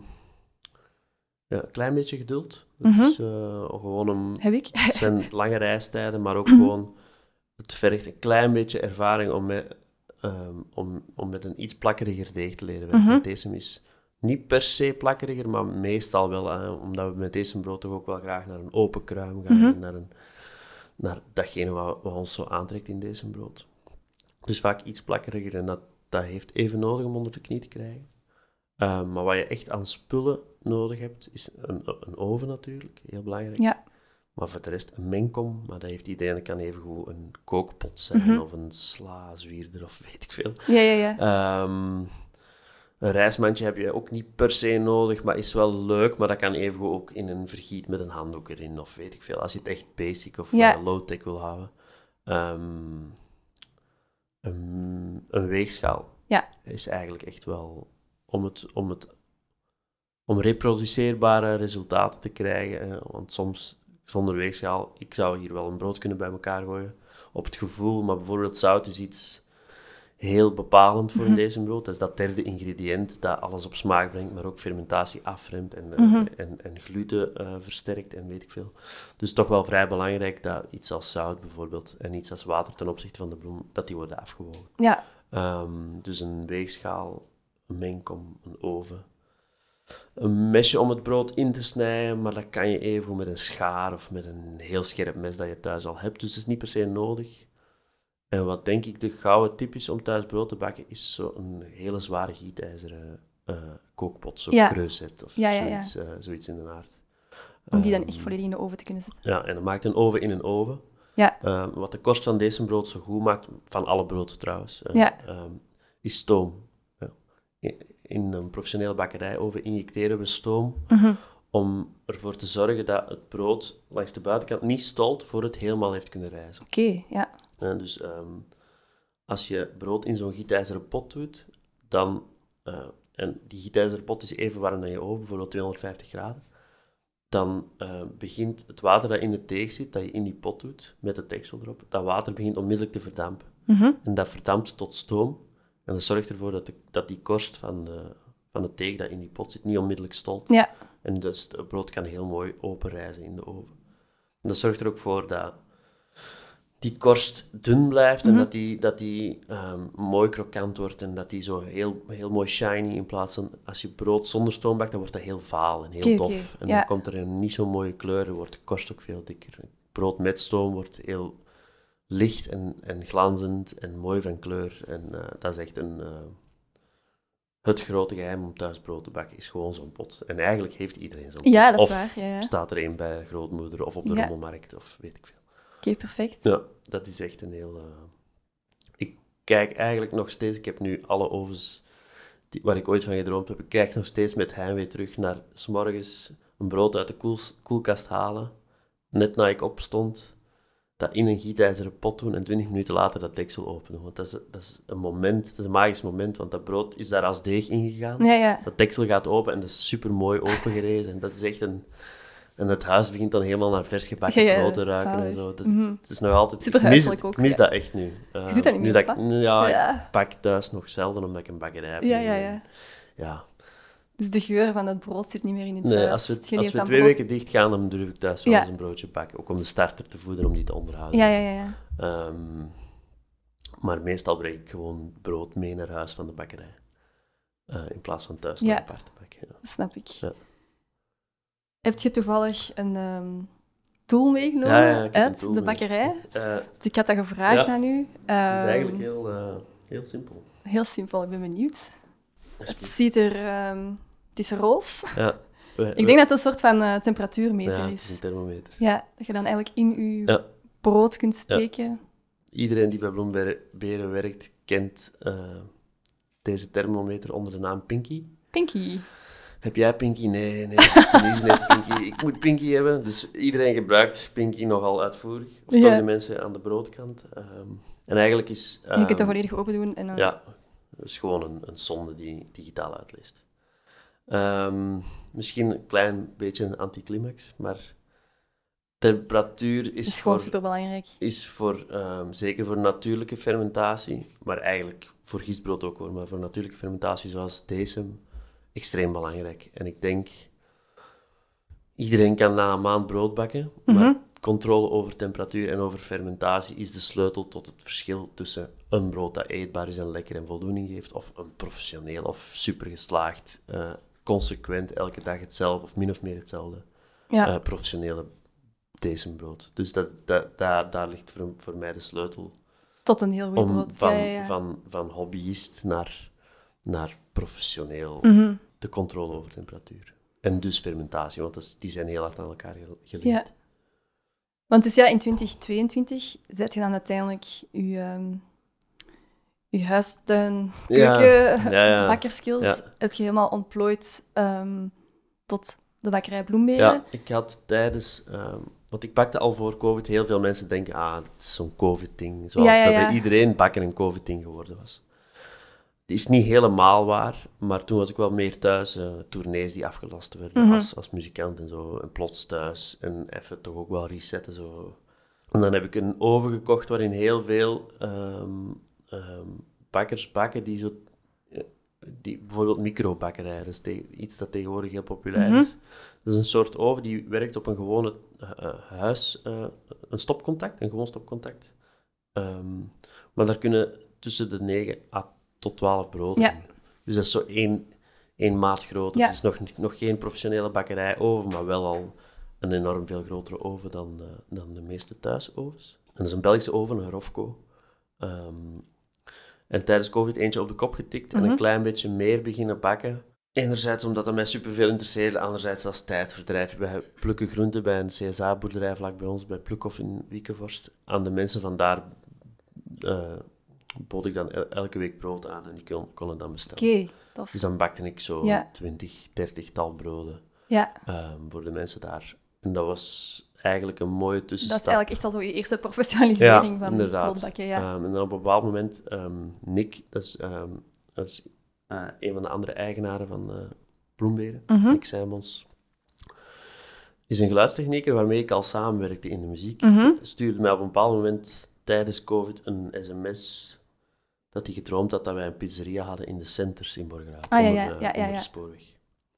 ja, een klein beetje geduld. Dat mm-hmm. is uh, gewoon een... Heb ik? Het zijn lange reistijden, maar ook gewoon... Het vergt een klein beetje ervaring om met, um, om, om met een iets plakkeriger deeg te leren werken. Mm-hmm. Deze is niet per se plakkeriger, maar meestal wel. Uh, omdat we met deze brood toch ook wel graag naar een open kruim gaan. Mm-hmm. Naar, een, naar datgene wat, wat ons zo aantrekt in deze brood. Dus vaak iets plakkeriger en dat, dat heeft even nodig om onder de knie te krijgen. Uh, maar wat je echt aan spullen nodig hebt, is een, een oven natuurlijk, heel belangrijk. Ja. Maar voor de rest een mengkom, maar dat heeft iedereen, dat kan evengoed een kookpot zijn, mm-hmm. of een slazwierder, of weet ik veel. Ja, ja, ja. Um, een rijstmandje heb je ook niet per se nodig, maar is wel leuk, maar dat kan evengoed ook in een vergiet met een handdoek erin, of weet ik veel, als je het echt basic of ja. uh, low-tech wil houden. Um, een, een weegschaal ja. is eigenlijk echt wel... Om, het, om, het, om reproduceerbare resultaten te krijgen. Eh, want soms, zonder weegschaal, ik zou hier wel een brood kunnen bij elkaar gooien. Op het gevoel, maar bijvoorbeeld zout is iets heel bepalend voor mm-hmm. een decembrood. Dat is dat derde ingrediënt dat alles op smaak brengt, maar ook fermentatie afremt en, mm-hmm. en, en gluten uh, versterkt en weet ik veel. Dus toch wel vrij belangrijk dat iets als zout bijvoorbeeld en iets als water ten opzichte van de bloem, dat die worden afgewogen. Ja. Um, dus een weegschaal... Een mengkom, een oven. Een mesje om het brood in te snijden, maar dat kan je even met een schaar of met een heel scherp mes dat je thuis al hebt. Dus dat is niet per se nodig. En wat denk ik de gouden tip is om thuis brood te bakken, is zo'n hele zware gietijzeren uh, kookpot, zo'n ja. creuset of ja, ja, ja. Zoiets, uh, zoiets in de aard. Om die dan echt volledig in de oven te kunnen zetten. Ja, en dan maakt een oven in een oven. Ja. Um, wat de korst van deze brood zo goed maakt, van alle brood trouwens, uh, ja. um, is stoom. In een professionele bakkerijoven injecteren we stoom mm-hmm. om ervoor te zorgen dat het brood langs de buitenkant niet stolt voor het helemaal heeft kunnen rijzen. Oké, okay, ja. En dus um, als je brood in zo'n gietijzeren pot doet, dan, uh, en die gietijzeren pot is even warm dan je oven, bijvoorbeeld tweehonderdvijftig graden, dan uh, begint het water dat in de deeg zit, dat je in die pot doet, met het deksel erop, dat water begint onmiddellijk te verdampen. Mm-hmm. En dat verdampt tot stoom. En dat zorgt ervoor dat, de, dat die korst van, de, van het deeg dat in die pot zit niet onmiddellijk stolt. Ja. En dus het brood kan heel mooi openrijzen in de oven. En dat zorgt er ook voor dat die korst dun blijft mm-hmm. en dat die, dat die um, mooi krokant wordt en dat die zo heel, heel mooi shiny in plaats van... Als je brood zonder stoom bakt, dan wordt dat heel vaal en heel okay, dof. Okay. En Ja. dan komt er een niet zo mooie kleur, dan wordt de korst ook veel dikker. Brood met stoom wordt heel... licht en, en glanzend en mooi van kleur. En uh, dat is echt een... Uh, het grote geheim om thuis brood te bakken is gewoon zo'n pot. En eigenlijk heeft iedereen zo'n pot. Ja, dat is of waar. Ja, ja. staat er een bij grootmoeder of op de ja. rommelmarkt of weet ik veel. Oké, okay, perfect. Ja, dat is echt een heel... Uh... Ik kijk eigenlijk nog steeds... Ik heb nu alle ovens die, waar ik ooit van gedroomd heb. Ik kijk nog steeds met heimwee terug naar 's morgens een brood uit de koel, koelkast halen. Net na ik opstond... dat in een gietijzeren pot doen en twintig minuten later dat deksel openen. Want dat is, dat is een moment, dat is een magisch moment, want dat brood is daar als deeg ingegaan. Ja, ja. Dat deksel gaat open en dat is super mooi opengerezen. En dat is echt een, En het huis begint dan helemaal naar vers gebakken Ja, ja, brood te ruiken zalig. en zo. Dat, Mhm. Het is nog altijd... Super ik mis, huiselijk ook, Ik mis ja. dat echt nu. Uh, Je doet dat niet nu meer, dat of ik, wat? ja, Ja. ik bak thuis nog zelden, omdat ik een bakkerij heb. Ja, ja, ja. Ja. Dus de geur van het brood zit niet meer in het Nee, huis. als we, Je als neemt we dan twee brood- weken dicht gaan, dan durf ik thuis wel Ja. eens een broodje bakken. Ook om de starter te voeden, om die te onderhouden. Ja, ja, ja. ja. Ehm, maar meestal breng ik gewoon brood mee naar huis van de bakkerij. Uh, in plaats van thuis nog Ja. apart te bakken. Ja. Dat snap ik. Ja. Heb je toevallig een ehm, tool meegenomen Ja, ja, ik heb een uit tool de mee. Uh, Uh, ik had dat gevraagd Ja. aan u. het is Ehm, eigenlijk heel, uh, heel simpel. heel simpel, ik ben benieuwd. Dat is Het goed. ziet er... ehm, het is roos. Ja. We- Ik we- denk dat het een soort van uh, temperatuurmeter ja, het is een is. thermometer. Ja, dat je dan eigenlijk in je Ja. brood kunt steken. Iedereen die bij Bloemberen werkt, kent uh, deze thermometer onder de naam Pinky. Pinky. Heb jij Pinky? Nee, nee. Denise heeft Pinky. Ik moet Pinky hebben. Dus iedereen gebruikt Pinky nogal uitvoerig. Of Ja. toch de mensen aan de broodkant. Um, en eigenlijk is... Um, je kunt dat volledig open doen. En dan... Ja, dat is gewoon een, een sonde die digitaal uitleest. Um, misschien een klein beetje een anticlimax, maar temperatuur is, Dat is gewoon voor, superbelangrijk. is voor um, zeker voor natuurlijke fermentatie, maar eigenlijk voor gistbrood ook hoor, maar voor natuurlijke fermentatie zoals deze, extreem belangrijk. En ik denk, iedereen kan na een maand brood bakken, Mm-hmm. maar controle over temperatuur en over fermentatie is de sleutel tot het verschil tussen een brood dat eetbaar is en lekker en voldoening geeft, of een professioneel of supergeslaagd, uh, consequent elke dag hetzelfde, of min of meer hetzelfde, Ja. uh, professionele brood. Dus dat, dat, daar, daar ligt voor, voor mij de sleutel. Tot een heel goed Om brood. van, ja, ja, ja. van, van hobbyist naar, naar professioneel Mm-hmm. de controle over temperatuur. En dus fermentatie, want dat is, die zijn heel hard aan elkaar gel- gelinkt. Ja. Want dus ja, in twintig tweeëntwintig zet je dan uiteindelijk je, um, je huistuin, keuken, Ja, ja, ja. bakkerskills, Ja. heb je helemaal ontplooid um, tot de bakkerij Bloemberen. Ja, ik had tijdens... Um, want ik bakte al voor COVID. Heel veel mensen denken, ah, dat is zo'n COVID-ding. Zoals Ja, ja, dat ja. bij iedereen bakken een COVID-ding geworden was. Het is niet helemaal waar, maar toen was ik wel meer thuis. Uh, tournees die afgelast werden Mhm. als, als muzikant en zo. En plots thuis. En even toch ook wel resetten. Zo. En dan heb ik een oven gekocht waarin heel veel um, um, bakkers bakken die zo... Die, bijvoorbeeld microbakkerij, dat is te, iets dat tegenwoordig heel populair Mhm. is. Dat is een soort oven die werkt op een gewone uh, uh, huis, uh, een stopcontact, een gewoon stopcontact. Um, maar daar kunnen tussen de negen à tot twaalf broden Ja. in. Dus dat is zo één, één maat groot. Ja. Het is nog, nog geen professionele bakkeриjoven, maar wel al een enorm veel grotere oven dan, uh, dan de meeste thuisovens. En dat is een Belgische oven, een Rofco. Um, En tijdens COVID eentje op de kop getikt en Mhm. een klein beetje meer beginnen bakken. Enerzijds omdat dat mij superveel interesseerde, anderzijds als tijdverdrijf. Wij plukken groenten bij een C S A-boerderij vlak bij ons, bij Plukhof in Wiekenvorst. Aan de mensen vandaar uh, bood ik dan el- elke week brood aan en die kon, konden dan bestellen. Oké, okay, tof. Dus dan bakte ik zo Ja. twintig, dertig tal broden Ja, um, voor de mensen daar. En dat was eigenlijk een mooie dat tussenstap. is eigenlijk echt al zo je eerste professionalisering van inderdaad. broodbakken. Ja. Um, en dan op een bepaald moment, um, Nick, dat is, um, dat is uh, een van de andere eigenaren van uh, Bloemberen, Mhm. Nick Simons, is een geluidstechnieker waarmee ik al samenwerkte in de muziek. Mhm. Stuurde mij op een bepaald moment tijdens COVID een sms dat hij gedroomd had dat wij een pizzeria hadden in de Centers in Borgerhout, Ah, ja, onder, ja, de, ja, ja, onder ja. de spoorweg.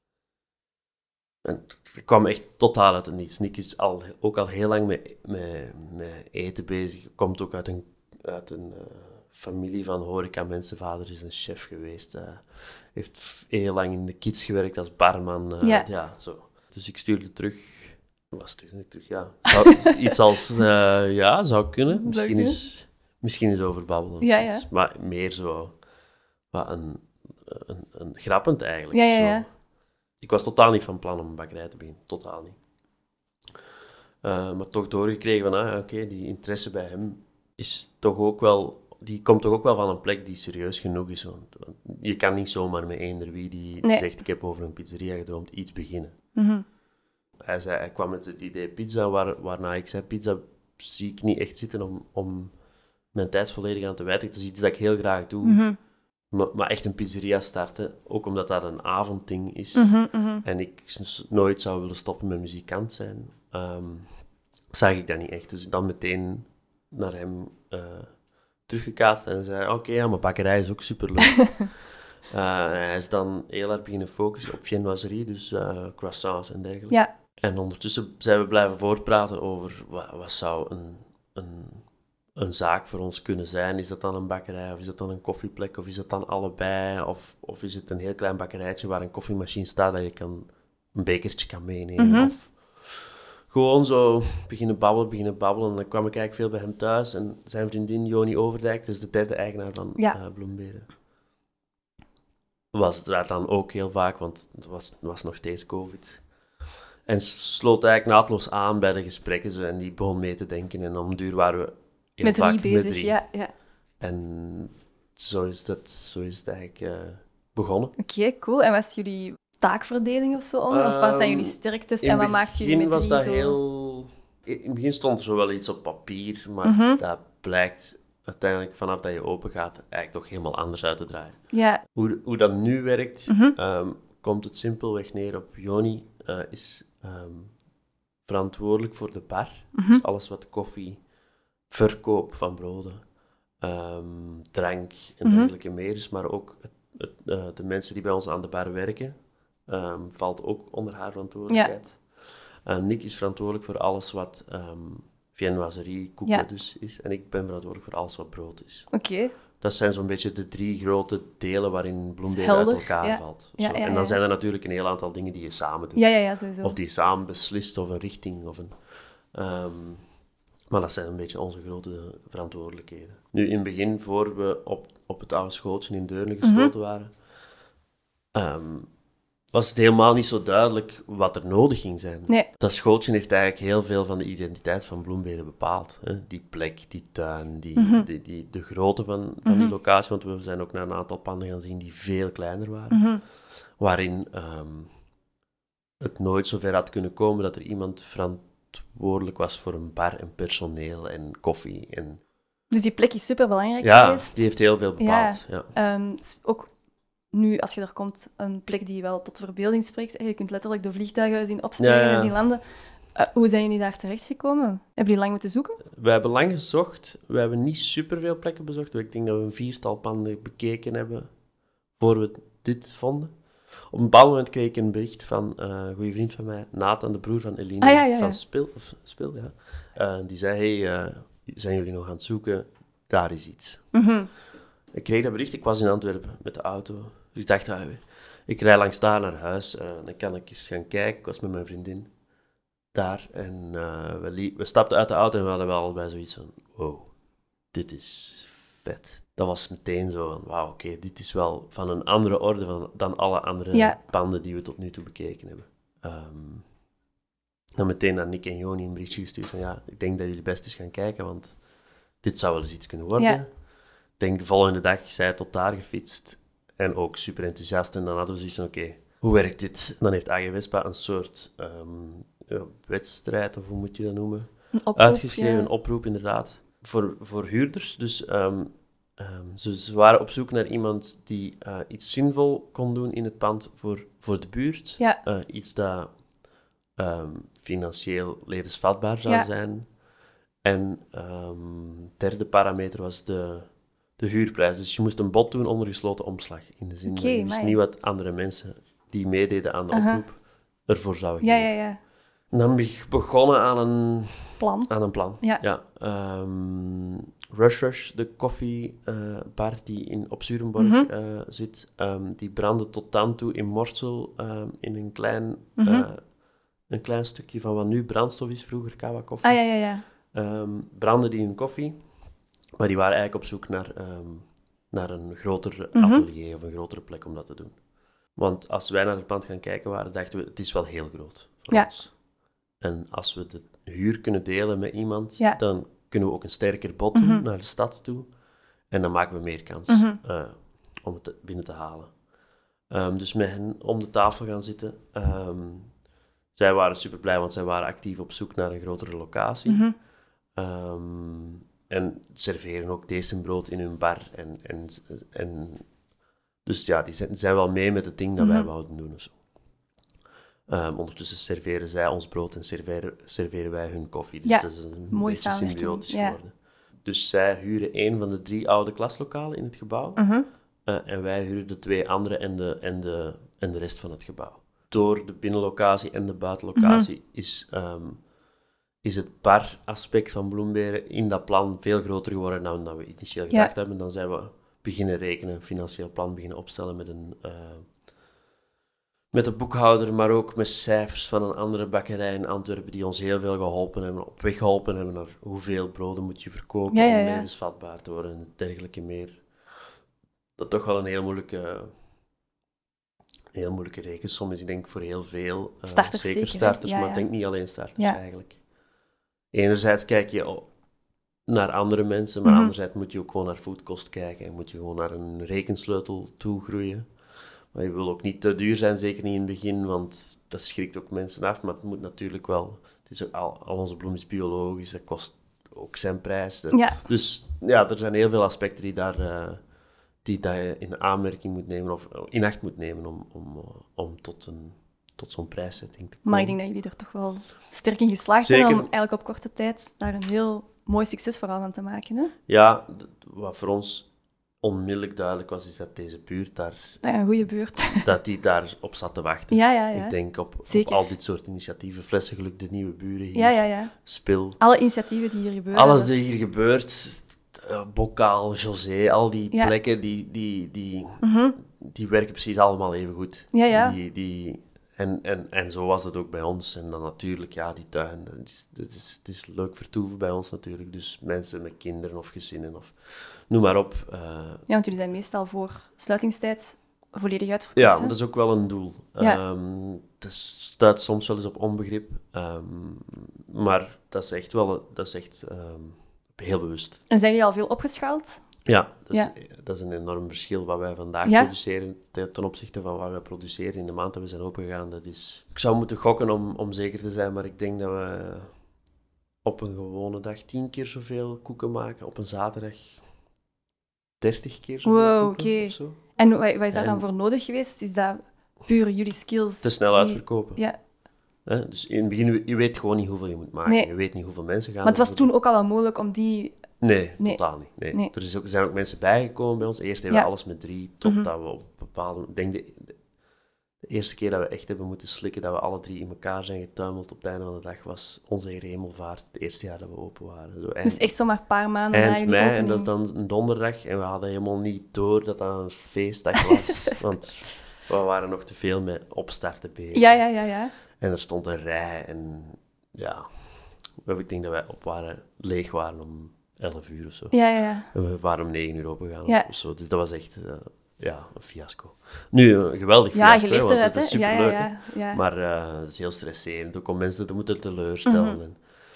En het kwam echt totaal uit het niets. Nick is al, ook al heel lang met, met, met eten bezig. Komt ook uit een, uit een uh, familie van horeca-mensen. Vader is een chef geweest. Uh, heeft heel lang in de kids gewerkt als barman. Uh, Ja. ja, zo. Dus ik stuurde terug. Was stuurde ik terug, ja. Zou, iets als, uh, ja, zou kunnen. Misschien kunnen. is, misschien is overbabbelen. of Ja, ja. iets. Maar meer zo... Wat een, een, een grappend eigenlijk. Ja, ja, zo. ja. Ik was totaal niet van plan om een bakkerij te beginnen. Totaal niet. Uh, maar toch doorgekregen van, ah, oké, okay, die interesse bij hem is toch ook wel... Die komt toch ook wel van een plek die serieus genoeg is. Want je kan niet zomaar met eender wie die Nee. zegt, ik heb over een pizzeria gedroomd, iets beginnen. Mhm. Hij, zei, hij kwam met het idee pizza, waar, waarna ik zei, pizza zie ik niet echt zitten om, om mijn tijd volledig aan te wijten. Het is iets dat ik heel graag doe. Mhm. maar, maar echt een pizzeria starten, ook omdat dat een avondding is. Mm-hmm, mm-hmm. En ik s- nooit zou willen stoppen met muzikant zijn, um, zag ik dat niet echt. Dus dan meteen naar hem uh, teruggekaatst en zei, oké, okay, ja, maar bakkerij is ook superleuk. uh, hij is dan heel erg beginnen focussen op viennoiserie, dus uh, croissants en dergelijke. Ja. En ondertussen zijn we blijven voortpraten over wat, wat zou een, een, een zaak voor ons kunnen zijn. Is dat dan een bakkerij, of is dat dan een koffieplek, of is dat dan allebei? Of, of is het een heel klein bakkerijtje waar een koffiemachine staat dat je kan, een bekertje kan meenemen? Mm-hmm. Of gewoon zo beginnen babbelen, beginnen babbelen. En dan kwam ik eigenlijk veel bij hem thuis. En zijn vriendin Joni Overdijk, dat is de derde eigenaar van ja. uh, Bloemberen, was daar dan ook heel vaak, want het was, het was nog steeds COVID. En sloot eigenlijk naadloos aan bij de gesprekken. Zo, en die begon mee te denken. En om duur waren we heel met vaak drie bezig, met drie. Ja, ja. En zo is, dat, zo is het eigenlijk uh, begonnen. Oké, okay, cool. En was jullie taakverdeling of zo? Um, of wat zijn jullie sterktes? En wat maakten jullie met drie? In het begin was dat zo? heel... In het begin stond er zo wel iets op papier, maar mm-hmm. dat blijkt uiteindelijk vanaf dat je open gaat eigenlijk toch helemaal anders uit te draaien. Ja. Hoe, hoe dat nu werkt, mm-hmm. um, komt het simpelweg neer op Joni uh, is um, verantwoordelijk voor de bar. Mm-hmm. Dus alles wat koffie, verkoop van broden, um, drank en mm-hmm. dergelijke meer is, maar ook het, het, uh, de mensen die bij ons aan de bar werken, um, valt ook onder haar verantwoordelijkheid. Ja. Uh, Nick is verantwoordelijk voor alles wat um, viennoiserie, koeken ja. dus is. En ik ben verantwoordelijk voor alles wat brood is. Oké. Okay. Dat zijn zo'n beetje de drie grote delen waarin Bloemberen uit elkaar ja. valt. Ja, Zo. ja, ja, en dan ja. zijn er natuurlijk een heel aantal dingen die je samen doet. Ja, ja, ja, sowieso. Of die je samen beslist, of een richting. Of een, um, maar dat zijn een beetje onze grote verantwoordelijkheden. Nu, in het begin, voor we op, op het oude schooltje in Deurne gesloten mm-hmm. waren, um, was het helemaal niet zo duidelijk wat er nodig ging zijn. Nee. Dat schooltje heeft eigenlijk heel veel van de identiteit van Bloemberen bepaald. Hè? Die plek, die tuin, die, mm-hmm. die, die, de grootte van, van mm-hmm. die locatie. Want we zijn ook naar een aantal panden gaan zien die veel kleiner waren. Mm-hmm. Waarin um, het nooit zover had kunnen komen dat er iemand verantwoordelijk was voor een bar en personeel en koffie. En... Dus die plek is superbelangrijk ja, geweest. Ja, die heeft heel veel bepaald. Ja. Ja. Um, ook nu, als je er komt, een plek die wel tot verbeelding spreekt. Je kunt letterlijk de vliegtuigen zien opstijgen ja, ja. en zien landen. Uh, hoe zijn jullie daar terechtgekomen? Hebben jullie lang moeten zoeken? We hebben lang gezocht. We hebben niet superveel plekken bezocht. Ik denk dat we een viertal panden bekeken hebben voor we dit vonden. Op een bepaald moment kreeg ik een bericht van uh, een goede vriend van mij, Nathan, de broer van Eline, ah, ja, ja, ja. van Spil. Of Spil ja. uh, die zei, hey, uh, zijn jullie nog aan het zoeken? Daar is iets. Mm-hmm. Ik kreeg dat bericht. Ik was in Antwerpen met de auto. Dus ik dacht, ah, ik rij langs daar naar huis. Uh, dan kan ik eens gaan kijken. Ik was met mijn vriendin daar. En uh, we, liep, we stapten uit de auto en we hadden wel bij zoiets van, wow, dit is vet. Dat was meteen zo van, wauw, oké, okay, dit is wel van een andere orde van, dan alle andere ja. panden die we tot nu toe bekeken hebben. Um, dan meteen naar Nick en Joni een berichtje gestuurd van, ja, ik denk dat jullie best eens gaan kijken, want dit zou wel eens iets kunnen worden. Ja. Ik denk de volgende dag zij tot daar gefietst en ook super enthousiast. En dan hadden we zoiets van, oké, okay, hoe werkt dit? En dan heeft A G Wespa een soort um, uh, wedstrijd, of hoe moet je dat noemen? Een oproep, uitgeschreven, ja. een oproep inderdaad, voor, voor huurders. Dus um, um, ze, ze waren op zoek naar iemand die uh, iets zinvol kon doen in het pand voor, voor de buurt. Ja. Uh, iets dat um, financieel levensvatbaar zou ja. zijn. En um, derde parameter was de, de huurprijs. Dus je moest een bod doen onder gesloten omslag. In de zin okay, dat je wist niet wat andere mensen die meededen aan de uh-huh. oproep ervoor zouden ja, geven. Ja, ja. En dan ben ik begonnen aan een plan. Aan een plan. Ja. ja um, Rush Rush, de koffiebar uh, die in, op Zurenborg mm-hmm. uh, zit, um, die brandde tot dan toe in Mortsel um, in een klein, mm-hmm. uh, een klein stukje van wat nu brandstof is, vroeger Kawa koffie. Ah, ja, ja, ja. Um, brandde die in koffie, maar die waren eigenlijk op zoek naar, um, naar een groter mm-hmm. atelier of een grotere plek om dat te doen. Want als wij naar het pand gaan kijken waren, dachten we, het is wel heel groot voor ja. ons. En als we de huur kunnen delen met iemand, ja. dan kunnen we ook een sterker bod doen mm-hmm. naar de stad toe. En dan maken we meer kans mm-hmm. uh, om het binnen te halen. Um, dus met hen om de tafel gaan zitten. Um, zij waren super blij, want zij waren actief op zoek naar een grotere locatie. Mm-hmm. Um, en serveren ook decembrood in hun bar. En, en, en Dus ja, die zijn, die zijn wel mee met het ding dat wij Mhm. wouden doen. Of zo. Um, ondertussen serveren zij ons brood en serveren, serveren wij hun koffie. Dus Ja, dat is een mooie beetje samenwerking, symbiotisch ja. geworden. Dus zij huren één van de drie oude klaslokalen in het gebouw. Mhm. Uh, en wij huren de twee andere en de, en, de, en de rest van het gebouw. Door de binnenlocatie en de buitenlocatie Mhm. is, um, is het bar-aspect van Bloemberen in dat plan veel groter geworden dan, dan we initieel gedacht Ja. hebben. Dan zijn we beginnen rekenen, een financieel plan beginnen opstellen met een... Uh, met de boekhouder, maar ook met cijfers van een andere bakkerij in Antwerpen die ons heel veel geholpen hebben, op weg geholpen hebben naar hoeveel broden moet je verkopen Ja, ja, om ja. levensvatbaar te worden en dergelijke meer. Dat toch wel een heel moeilijke, heel moeilijke rekensom is, ik denk voor heel veel. Uh, Starters zeker zeker, starters, ja, maar ja. ik denk niet alleen starters Ja. eigenlijk. Enerzijds kijk je naar andere mensen, maar Mhm. anderzijds moet je ook gewoon naar foodkost kijken en moet je gewoon naar een rekensleutel toe groeien. Maar je wil ook niet te duur zijn, zeker niet in het begin, want dat schrikt ook mensen af. Maar het moet natuurlijk wel... Het is ook al, al onze bloem is biologisch, dat kost ook zijn prijs. Ja. Dus ja, er zijn heel veel aspecten die, daar, uh, die dat je in aanmerking moet nemen, of in acht moet nemen om, om, uh, om tot, een, tot zo'n prijszetting te komen. Maar ik denk dat jullie er toch wel sterk in geslaagd Zeker. zijn om eigenlijk op korte tijd daar een heel mooi succesverhaal van te maken. Hè? Ja, wat voor ons onmiddellijk duidelijk was, is dat deze buurt daar... Dat een goede buurt. Dat die daar op zat te wachten. Ja, ja, ja. Ik denk op, op al dit soort initiatieven. Flessengeluk, de nieuwe buren hier. Ja, ja, ja. Spil. Alle initiatieven die hier gebeuren. Alles dat die is- hier gebeurt. Uh, Bokaal, José, al die Ja. plekken, die, die, die, Mhm. die werken precies allemaal even goed. Ja, ja. Die, die, en, en, en zo was het ook bij ons. En dan natuurlijk, ja, die tuin. Het is, het is, het is leuk vertoeven bij ons natuurlijk. Dus mensen met kinderen of gezinnen of noem maar op. Uh, Ja, want jullie zijn meestal voor sluitingstijd volledig uitverkocht. Ja, hè? dat is ook wel een doel. Ja. Um, het stuit soms wel eens op onbegrip. Um, maar dat is echt wel dat is echt, um, heel bewust. En zijn jullie al veel opgeschaald? Ja, dat is, Ja. dat is een enorm verschil wat wij vandaag Ja. produceren ten, ten opzichte van wat wij produceren in de maand dat we zijn opengegaan. Dat is, ik zou moeten gokken om, om zeker te zijn, maar ik denk dat we op een gewone dag tien keer zoveel koeken maken. Op een zaterdag dertig keer zoveel Wow, koeken oké. of zo. En wat, wat is daar En- dan voor nodig geweest? Is dat puur jullie skills? Te snel die- uitverkopen. Ja, Hè? Dus in het begin, je weet gewoon niet hoeveel je moet maken. Nee. Je weet niet hoeveel mensen gaan. maar het was er toen ook al wel mogelijk om die... Nee, Nee. totaal niet. Nee. Nee. Er is ook, zijn ook mensen bijgekomen bij ons. Eerst deden we Ja. alles met drie, totdat Mhm. we op bepaalde... Ik denk de, de, de eerste keer dat we echt hebben moeten slikken, dat we alle drie in elkaar zijn getuimeld op het einde van de dag, was onze hemelvaart, het eerste jaar dat we open waren. Zo eind, Dus echt zomaar een paar maanden na eind jullie mei, opening. en dat is dan een donderdag, en we hadden helemaal niet door dat dat een feestdag was. Want we waren nog te veel met opstarten bezig. Ja, ja, ja, ja. En er stond een rij en ja, ik denk dat wij op waren, leeg waren om elf uur of zo. Ja, ja, ja. En we waren om negen uur opengegaan Ja. of zo. Dus dat was echt uh, ja, een fiasco. Nu, een geweldig Ja, fiasco, je leert hè, want eruit, het is hè. Ja, superleuk. ja, hè. ja, ja. Maar uh, het is heel stresserend, ook om mensen te moeten teleurstellen. Mhm. En...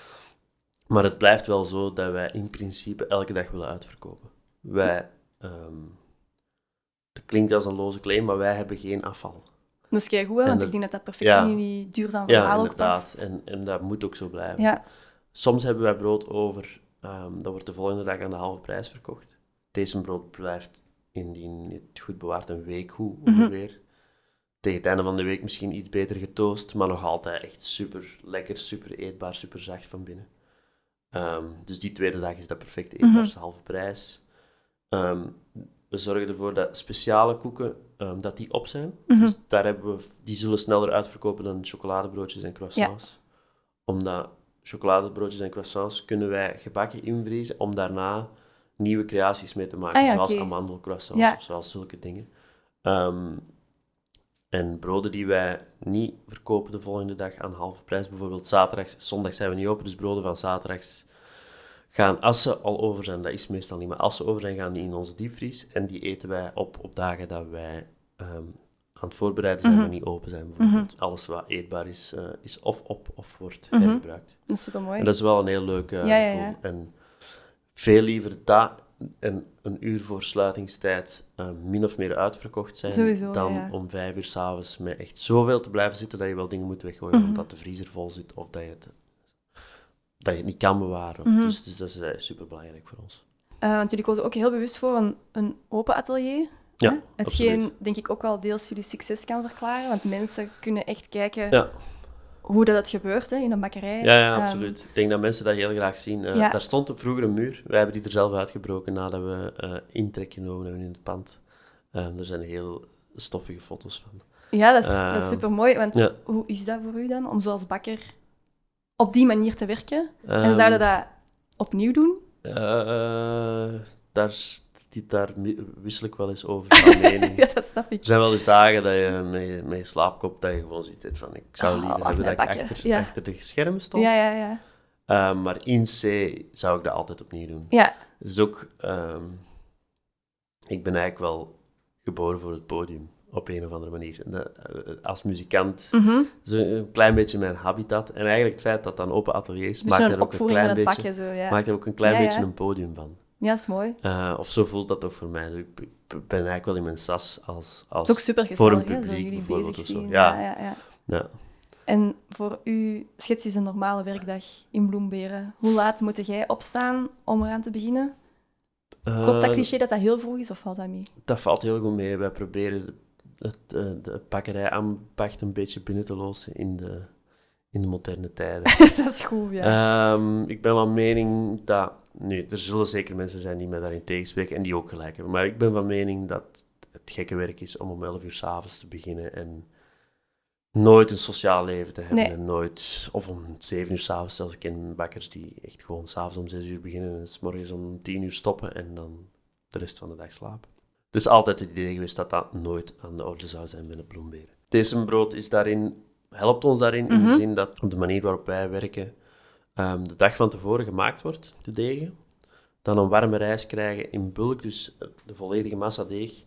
Maar het blijft wel zo dat wij in principe elke dag willen uitverkopen. Wij, um... dat klinkt als een loze claim, maar wij hebben geen afval. Dat is keigoed, hè, En want dat- ik denk dat dat perfect ja. in jullie duurzaam Ja, verhaal ook inderdaad. past. En, en dat moet ook zo blijven. Ja, Soms hebben wij brood over, um, dat wordt de volgende dag aan de halve prijs verkocht. Deze brood blijft, indien je het goed bewaart, een week goed ongeveer. Tegen het einde van de week misschien iets beter getoost, maar nog altijd echt super lekker, super eetbaar, super zacht van binnen. Um, dus die tweede dag is dat perfect eetbaar, Mhm. is halve prijs. Um, we zorgen ervoor dat speciale koeken, um, dat die op zijn. Mhm. Dus daar hebben we, die zullen sneller uitverkopen dan chocoladebroodjes en croissants. Omdat chocoladebroodjes en croissants kunnen wij gebakken invriezen om daarna nieuwe creaties mee te maken, Ah ja, zoals oké. amandelcroissants Ja. of zoals zulke dingen. Um, en broden die wij niet verkopen de volgende dag aan halve prijs, bijvoorbeeld zaterdag, zondag zijn we niet open, dus broden van zaterdags gaan, als ze al over zijn, dat is meestal niet, maar als ze over zijn, gaan die in onze diepvries en die eten wij op op dagen dat wij um, aan het voorbereiden zijn, Mhm. maar niet open zijn, bijvoorbeeld. Alles wat eetbaar is, uh, is of op of wordt Mhm. hergebruikt. dat is super mooi. En dat is wel een heel leuk uh, Ja, ja, gevoel. ja. En veel liever dat en een uur voor sluitingstijd uh, min of meer uitverkocht zijn, Sowieso, dan ja, ja. om vijf uur s'avonds met echt zoveel te blijven zitten dat je wel dingen moet weggooien, Mhm. omdat de vriezer vol zit of dat je het, dat je het niet kan bewaren. Of, Mhm. dus, dus dat is uh, super belangrijk voor ons. Uh, want jullie kozen ook heel bewust voor een, een open atelier. Ja, hè? Hetgeen, absoluut. denk ik, ook wel deels jullie succes kan verklaren. Want mensen kunnen echt kijken Ja. hoe dat het gebeurt hè, in een bakkerij. Ja, ja, Um, absoluut. Ik denk dat mensen dat heel graag zien. Uh, ja. Daar stond vroeger een muur. Wij hebben die er zelf uitgebroken nadat we uh, intrek genomen hebben in het pand. Um, er zijn heel stoffige foto's van. Ja, dat is, uh, dat is supermooi. Want ja. hoe is dat voor u dan, om zoals bakker op die manier te werken? Um, en zouden dat opnieuw doen? Uh, uh, daar, die, daar wissel ik wel eens over van mening. Ja, dat snap ik. Er zijn wel eens dagen dat je met, met je slaapkop dat je gewoon zoiets hebt van ik zou liever oh, hebben dat bakken. ik achter, ja. achter de schermen stond. Ja, ja, ja. Uh, maar in C zou ik dat altijd opnieuw doen. Ja. Dus ook, um, ik ben eigenlijk wel geboren voor het podium. Op een of andere manier. Als muzikant mm-hmm. is een klein beetje mijn habitat. En eigenlijk het feit dat het dan open atelier is, maakt er ook een klein beetje, pakken, zo, ja. maakt er ook een klein ja, beetje ja. een podium van. Ja, dat is mooi. Uh, of zo voelt dat toch voor mij. Dus ik ben eigenlijk wel in mijn sas als, als het is ook super gezellig, voor een publiek, hè, zo jullie bezig zien. Ja. Ja, ja, ja. Ja. En voor u, schets eens een normale werkdag in Bloemberen. Hoe laat moet jij opstaan om eraan te beginnen? Uh, Klopt dat cliché dat dat heel vroeg is, of valt dat mee? Dat valt heel goed mee. Wij proberen de, het, uh, de bakkerij ambacht een beetje binnen te lozen in de, in de moderne tijden. Dat is goed, ja. Um, ik ben van mening dat... Nu, er zullen zeker mensen zijn die mij daarin tegenspreken en die ook gelijk hebben. Maar ik ben van mening dat het gekke werk is om om elf uur 's avonds te beginnen en nooit een sociaal leven te hebben. Nee. En nooit... Of om zeven uur 's avonds. Zelfs ik ken bakkers die echt gewoon 's avonds om zes uur beginnen en 's morgens om tien uur stoppen en dan de rest van de dag slapen. Het is altijd het idee geweest dat dat nooit aan de orde zou zijn binnen Bloemberen. Thesenbrood is daarin, helpt ons daarin, mm-hmm. in de zin dat op de manier waarop wij werken um, de dag van tevoren gemaakt wordt, de degen. Dan een warme rijst krijgen in bulk, dus de volledige massa deeg.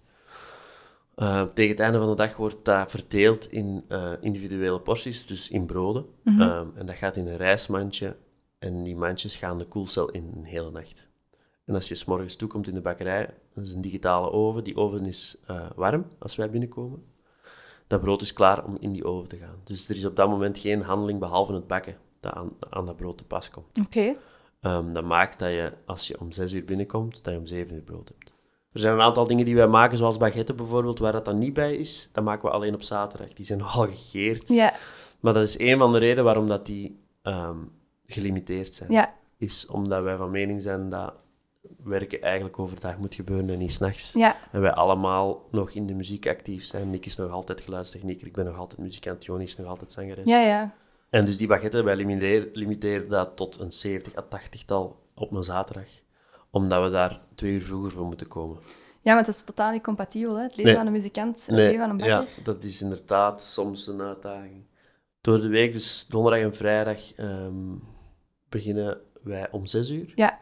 Uh, tegen het einde van de dag wordt dat verdeeld in uh, individuele porties, dus in broden. Mm-hmm. Um, en dat gaat in een rijstmandje en die mandjes gaan de koelcel in een hele nacht. En als je 's morgens toekomt in de bakkerij, dat is een digitale oven. Die oven is uh, warm als wij binnenkomen. Dat brood is klaar om in die oven te gaan. Dus er is op dat moment geen handeling behalve het bakken dat aan, aan dat brood te pas komt. Oké. Okay. Um, dat maakt dat je, als je om zes uur binnenkomt, dat je om zeven uur brood hebt. Er zijn een aantal dingen die wij maken, zoals baguetten bijvoorbeeld, waar dat dan niet bij is. Dat maken we alleen op zaterdag. Die zijn al gegeerd. Ja. Maar dat is een van de redenen waarom dat die um, gelimiteerd zijn. Ja. Is omdat wij van mening zijn dat werken eigenlijk overdag moet gebeuren en niet 's nachts. Ja. En wij allemaal nog in de muziek actief zijn. Nick is nog altijd geluidstechnieker, ik ben nog altijd muzikant, Joni is nog altijd zangeres. Ja, ja. En dus die baguetten, wij limiteren, limiteren dat tot een zeventig à tachtig-tal op een zaterdag. Omdat we daar twee uur vroeger voor moeten komen. Ja, maar het is totaal niet compatibel, hè? Het leven nee. van een muzikant en het nee. leven van een bakker. Ja, dat is inderdaad soms een uitdaging. Door de week, dus donderdag en vrijdag, um, beginnen wij om zes uur. Ja.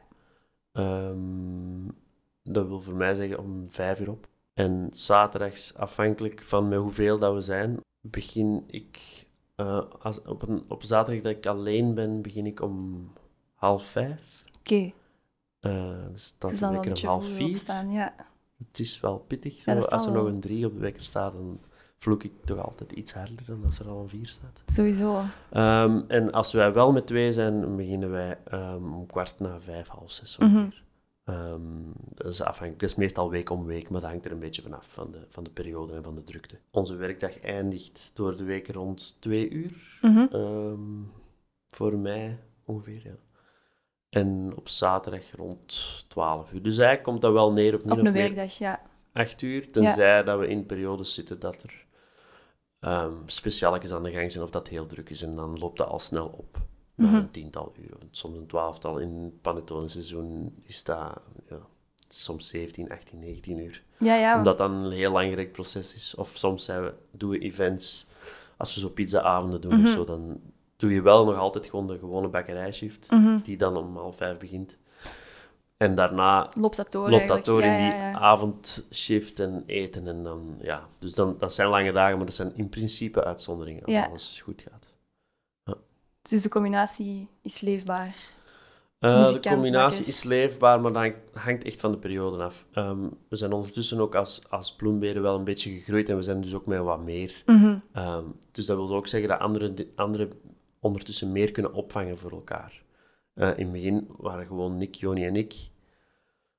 Um, dat wil voor mij zeggen om vijf uur op. En zaterdags, afhankelijk van met hoeveel dat we zijn, begin ik... Uh, als, op, een, op zaterdag dat ik alleen ben, begin ik om half vijf. Oké. Okay. Uh, dus dan het is dan wekker om half vier. Opstaan, ja. Het is wel pittig. Zo. Ja, als er wel nog een drie op de wekker staat, dan vloek ik toch altijd iets harder dan als er al een vier staat. Sowieso. Um, en als wij wel met twee zijn, beginnen wij um, om kwart na vijf, half zes. Mm-hmm. Um, dat is afhankelijk. Dat is meestal week om week, maar dat hangt er een beetje vanaf van de, van de periode en van de drukte. Onze werkdag eindigt door de week rond twee uur. Mm-hmm. Um, voor mij ongeveer, ja. En op zaterdag rond twaalf uur. Dus eigenlijk komt dat wel neer op min op of een meer werkdag, ja. acht uur. Tenzij ja. dat we in periodes zitten dat er um, specialetjes aan de gang zijn of dat heel druk is. En dan loopt dat al snel op. Na mm-hmm. een tiental uur, of soms een twaalftal. In het panettone-seizoen is dat ja, soms zeventien, achttien, negentien uur. Ja, ja. Omdat dat een heel langgerekt proces is. Of soms zijn we, doen we events, als we zo pizza-avonden doen mm-hmm. of zo, dan doe je wel nog altijd gewoon de gewone bakkerijshift, mm-hmm. die dan om half vijf begint. En daarna loopt dat door, loopt dat door ja, in die ja, ja. avondshift en eten. En dan, ja. Dus dan, dat zijn lange dagen, maar dat zijn in principe uitzonderingen als ja. alles goed gaat. Dus de combinatie is leefbaar? Uh, de combinatie bakker. is leefbaar, maar dat hangt echt van de periode af. Um, we zijn ondertussen ook als, als Bloemberen wel een beetje gegroeid en we zijn dus ook met wat meer. Mm-hmm. Um, dus dat wil ook zeggen dat anderen andere ondertussen meer kunnen opvangen voor elkaar. Uh, in het begin waren gewoon Nick, Joni en ik.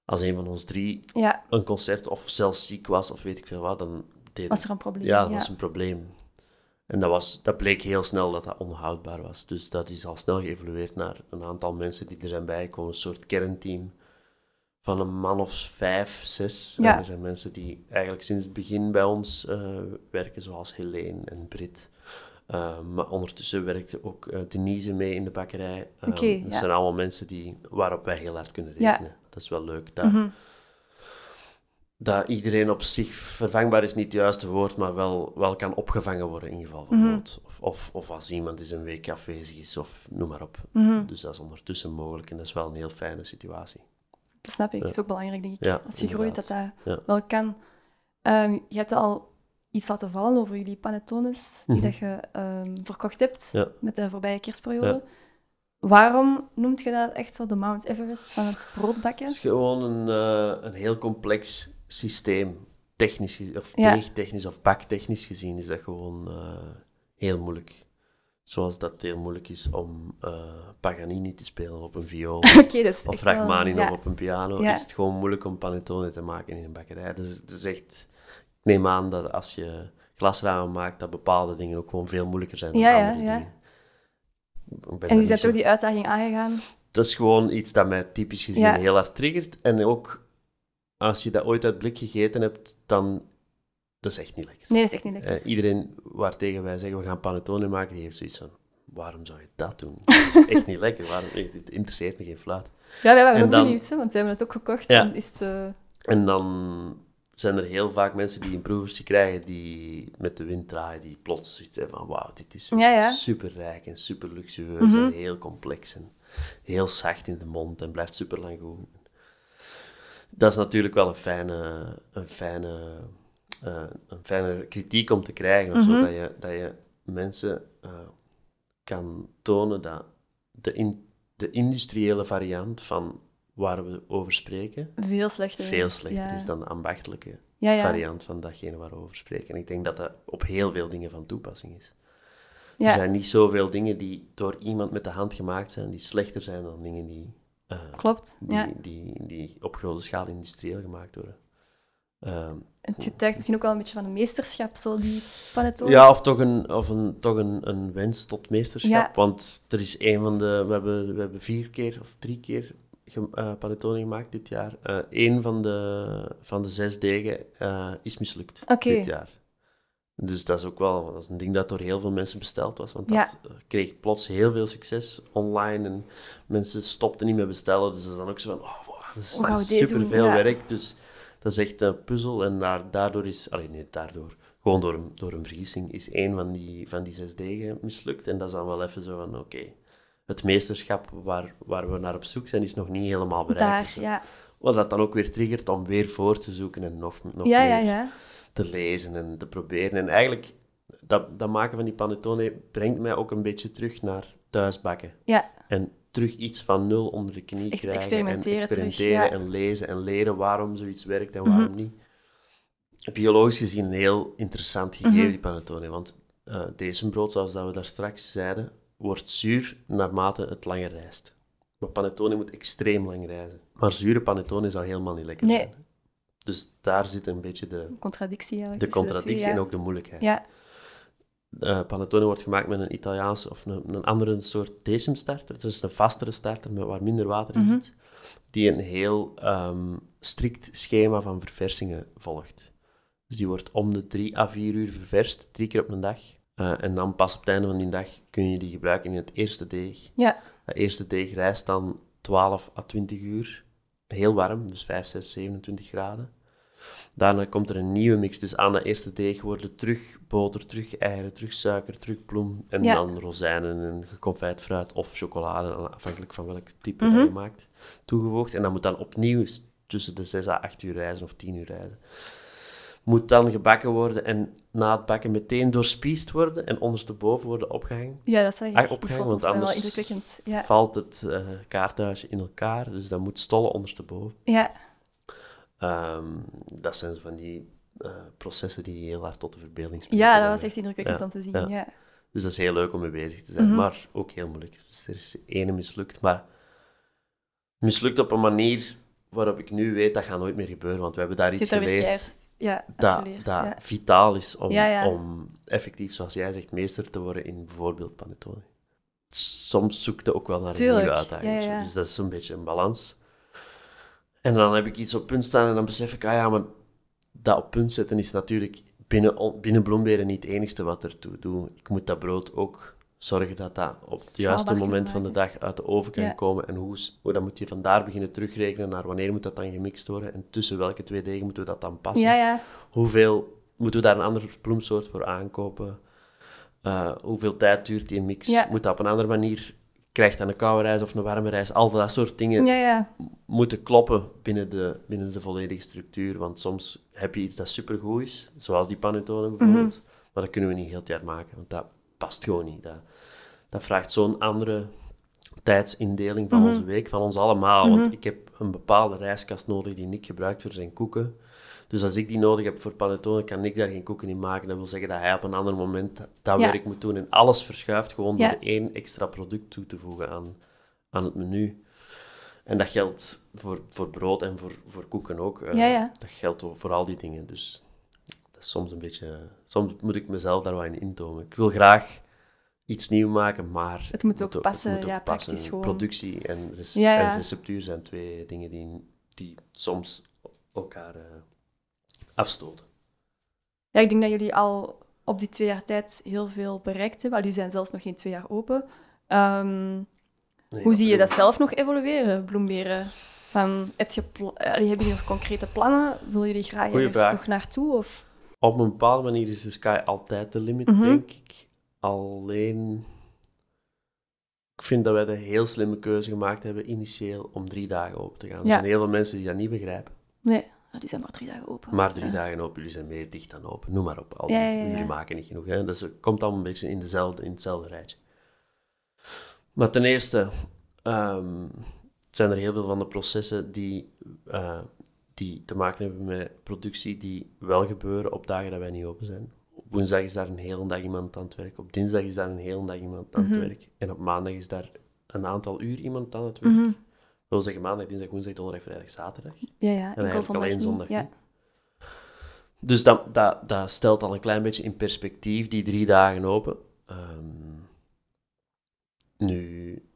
als een van ons drie Ja, een concert of zelfs ziek was of weet ik veel wat, dan deed was er een probleem. Ja, dat was een probleem. En dat, was, dat bleek heel snel dat dat onhoudbaar was. Dus dat is al snel geëvolueerd naar een aantal mensen die er zijn bijgekomen. Een soort kernteam van een man of vijf, zes. Ja. En er zijn mensen die eigenlijk sinds het begin bij ons uh, werken, zoals Helene en Brit. Uh, maar ondertussen werkte ook uh, Denise mee in de bakkerij. Uh, Okay, dat ja. zijn allemaal mensen die, waarop wij heel hard kunnen rekenen. Ja. Dat is wel leuk. Dat, Mm-hmm. dat iedereen op zich vervangbaar is niet het juiste woord, maar wel, wel kan opgevangen worden in geval van Mm-hmm. nood. Of, of, of als iemand eens een week afwezig is, of noem maar op. Mm-hmm. Dus dat is ondertussen mogelijk en dat is wel een heel fijne situatie. Dat snap ik. Ja. Dat is ook belangrijk, denk ik. Ja, Als je groeit, dat inderdaad. dat Ja. wel kan. Um, je hebt al iets laten vallen over jullie panettones die Mhm. dat je um, verkocht hebt Ja. met de voorbije kerstperiode. Ja. Waarom noemt je dat echt zo de Mount Everest van het broodbakken? Het is gewoon een, uh, een heel complex systeem. Technisch, ge- of Ja. deegtechnisch of baktechnisch gezien is dat gewoon uh, heel moeilijk. Zoals dat heel moeilijk is om uh, Paganini te spelen op een viool. Oké, okay, dat is Of echt wel... Rachmaninoff Ja. op een piano, Ja. is het gewoon moeilijk om panettone te maken in een bakkerij. Dus het is echt... Ik neem aan dat als je glasramen maakt, dat bepaalde dingen ook gewoon veel moeilijker zijn dan Ja, ja, andere ja. dingen. Ik ben En daar je niet bent zo- toch die uitdaging aangegaan? Dat is gewoon iets dat mij typisch gezien Ja. heel hard triggert. En ook, als je dat ooit uit blik gegeten hebt, dan... Dat is echt niet lekker. Nee, dat is echt niet lekker. Eh, iedereen waartegen wij zeggen, we gaan panettone maken, die heeft zoiets van... Waarom zou je dat doen? Dat is echt niet lekker. Waarom? Het interesseert me geen fluit. Ja, wij waren en ook dan- benieuwd, hè, want we hebben het ook gekocht. Ja. En is het, uh, En dan zijn er heel vaak mensen die een proevertje krijgen, die met de wind draaien, die plots zoiets hebben van wauw, dit is Ja, ja. super rijk en super luxueus Mhm. en heel complex en heel zacht in de mond en blijft super lang goed. Dat is natuurlijk wel een fijne, een fijne, uh, een fijne kritiek om te krijgen, of zo, Mhm. dat je, dat je mensen uh, kan tonen dat de, in, de industriële variant van waar we over spreken, veel slechter is. veel slechter Ja. is dan de ambachtelijke Ja, ja. variant van datgene waar we over spreken. En ik denk dat dat op heel veel dingen van toepassing is. Ja. Er zijn niet zoveel dingen die door iemand met de hand gemaakt zijn, die slechter zijn dan dingen die, uh, Klopt, die, ja. die, die op grote schaal industrieel gemaakt worden. Um, Het getuigt misschien ook wel een beetje van een meesterschap, zo die panettones. ja, of toch, een, of een, toch een, een wens tot meesterschap. Ja. Want er is een van de... We hebben, we hebben vier keer of drie keer ge, uh, panettone gemaakt dit jaar. Uh, Eén van de, van de zes degen uh, is mislukt Oké. dit jaar. Dus dat is ook wel dat is een ding dat door heel veel mensen besteld was. Want dat Ja. kreeg plots heel veel succes online. En mensen stopten niet meer bestellen. Dus dat is dan ook zo van... Oh, wow, dat is, Hoe gaan we dat deze is superveel doen? Ja. werk. Dus dat is echt een puzzel. En daar, daardoor is... Allee, nee, daardoor. Gewoon door een, door een vergissing is één van die, van die zes degen mislukt. En dat is dan wel even zo van... Oké, okay, het meesterschap waar, waar we naar op zoek zijn, is nog niet helemaal bereikt. Daar, Dus, ja. wat dat dan ook weer triggert om weer voor te zoeken en nog, nog Ja, meer ja, ja. te lezen en te proberen. En eigenlijk, dat, dat maken van die panettone brengt mij ook een beetje terug naar thuisbakken. Ja. En terug iets van nul onder de knie Echt krijgen. experimenteren en experimenteren terug, ja. en lezen en leren waarom zoiets werkt en waarom Mm-hmm. niet. Biologisch gezien een heel interessant gegeven, Mm-hmm. die panettone. Want uh, deze brood, zoals dat we daar straks zeiden, wordt zuur naarmate het langer rijst. Maar panettone moet extreem lang rijzen. Maar zure panettone zou helemaal niet lekker Nee. zijn. Dus daar zit een beetje de, Contradictie eigenlijk. de tussen contradictie twee, en ja. ook de moeilijkheid. Ja, Uh, panettone wordt gemaakt met een Italiaanse of een, een andere soort decimstarter. Dus een vastere starter met waar minder water in Mhm. zit. Die een heel um, strikt schema van verversingen volgt. Dus die wordt om de drie à vier uur ververst, drie keer op een dag. Uh, en dan pas op het einde van die dag kun je die gebruiken in het eerste deeg. ja. Dat eerste deeg rijst dan twaalf à twintig uur. Heel warm, dus vijf, zes, zevenentwintig graden. Daarna komt er een nieuwe mix. Dus aan dat eerste deeg worden terug boter, terug eieren, terug suiker, terug bloem. En Ja. dan rozijnen en geconfijt fruit of chocolade, afhankelijk van welk type Mhm. dat je maakt, toegevoegd. En dat moet dan opnieuw tussen de zes à acht uur reizen of tien uur reizen. Moet dan gebakken worden en na het bakken meteen doorspiest worden en ondersteboven worden opgehangen. ja, dat zag ik. Ah, Die opgehangen, foto's want zijn wel anders indrukwekkend. Ja. valt het uh, kaarthuisje in elkaar. Dus dat moet stollen ondersteboven. Ja. Um, dat zijn zo van die uh, processen die heel hard tot de verbeelding spreken. ja, dat was echt indrukwekkend Ja, om te zien. ja. Ja. Dus dat is heel leuk om mee bezig te zijn, Mhm. maar ook heel moeilijk. Dus er is ene mislukt, maar mislukt op een manier waarop ik nu weet, dat gaat nooit meer gebeuren. Want we hebben daar Je iets hebt daar weer geleerd keihard- ja, dat, uitgeleerd, dat ja. vitaal is om, Ja, ja. om effectief, zoals jij zegt, meester te worden in bijvoorbeeld panettone. Soms zoek je ook wel naar een Tuurlijk, nieuwe uitdaging. ja, ja, ja. Dus dat is een beetje een balans. En dan heb ik iets op punt staan en dan besef ik, ah ja, maar dat op punt zetten is natuurlijk binnen, binnen Bloemberen niet het enigste wat ertoe doet. Ik moet dat brood ook zorgen dat dat op het juiste Schaalbaar moment van de kunnen dag uit de oven kan Ja. komen. En hoe, hoe dan moet je vandaar beginnen terugrekenen naar wanneer moet dat dan gemixt worden en tussen welke twee degen moeten we dat dan passen. Ja, ja. Hoeveel moeten we daar een andere bloemsoort voor aankopen? Uh, hoeveel tijd duurt die mix? Ja. Moet dat op een andere manier? Krijgt dan een koude rijst of een warme rijst? Al dat soort dingen Ja, ja. moeten kloppen binnen de, binnen de volledige structuur. Want soms heb je iets dat supergoed is, zoals die panettone bijvoorbeeld, Mhm. maar dat kunnen we niet heel het jaar maken, want dat past gewoon niet. Dat, dat vraagt zo'n andere tijdsindeling van Mhm. onze week, van ons allemaal. Mhm. Want ik heb een bepaalde rijstkast nodig die Nick gebruikt voor zijn koeken. Dus als ik die nodig heb voor panettone, kan Nick daar geen koeken in maken. Dat wil zeggen dat hij op een ander moment dat, dat Ja. werk moet doen. En alles verschuift gewoon Ja. door één extra product toe te voegen aan, aan het menu. En dat geldt voor, voor brood en voor, voor koeken ook. Eh, Ja, ja. Dat geldt voor al die dingen. Dus dat is soms een beetje... Soms moet ik mezelf daar wat in intomen. Ik wil graag iets nieuw maken, maar... Het moet ook passen, moet ook ja, passen. praktisch gewoon. Productie en, res- Ja, ja. en receptuur zijn twee dingen die, die soms elkaar uh, afstoten. Ja, ik denk dat jullie al op die twee jaar tijd heel veel bereikt hebben. Jullie zijn zelfs nog geen twee jaar open. Um, Nee, hoe zie je dat klopt. zelf nog evolueren, Bloemberen? Van, heb je pla- Allee, hebben jullie nog concrete plannen? Wil je die graag Goeie ergens vraag. nog naartoe? Of? Op een bepaalde manier is de sky altijd de limit, Mhm. denk ik. Alleen... Ik vind dat wij de heel slimme keuze gemaakt hebben, initieel, om drie dagen open te gaan. Er Ja. zijn heel veel mensen die dat niet begrijpen. Nee, die zijn maar drie dagen open. Maar drie Ja. dagen open, jullie zijn meer dicht dan open. Noem maar op. Al, Ja, ja, ja. Jullie maken niet genoeg. Hè? Dus het komt allemaal een beetje in, dezelfde, in hetzelfde rijtje. Maar ten eerste um, zijn er heel veel van de processen die, uh, die te maken hebben met productie die wel gebeuren op dagen dat wij niet open zijn. Op woensdag is daar een hele dag iemand aan het werk. Op dinsdag is daar een hele dag iemand aan het Mhm. werk. En op maandag is daar een aantal uur iemand aan het werk. Mhm. Dat wil zeggen maandag, dinsdag, woensdag, donderdag, vrijdag, zaterdag. Ja, ja, En enkel eigenlijk zondag alleen niet. zondag Ja. niet. Dus dat, dat, dat stelt al een klein beetje in perspectief, die drie dagen open. Um, nu,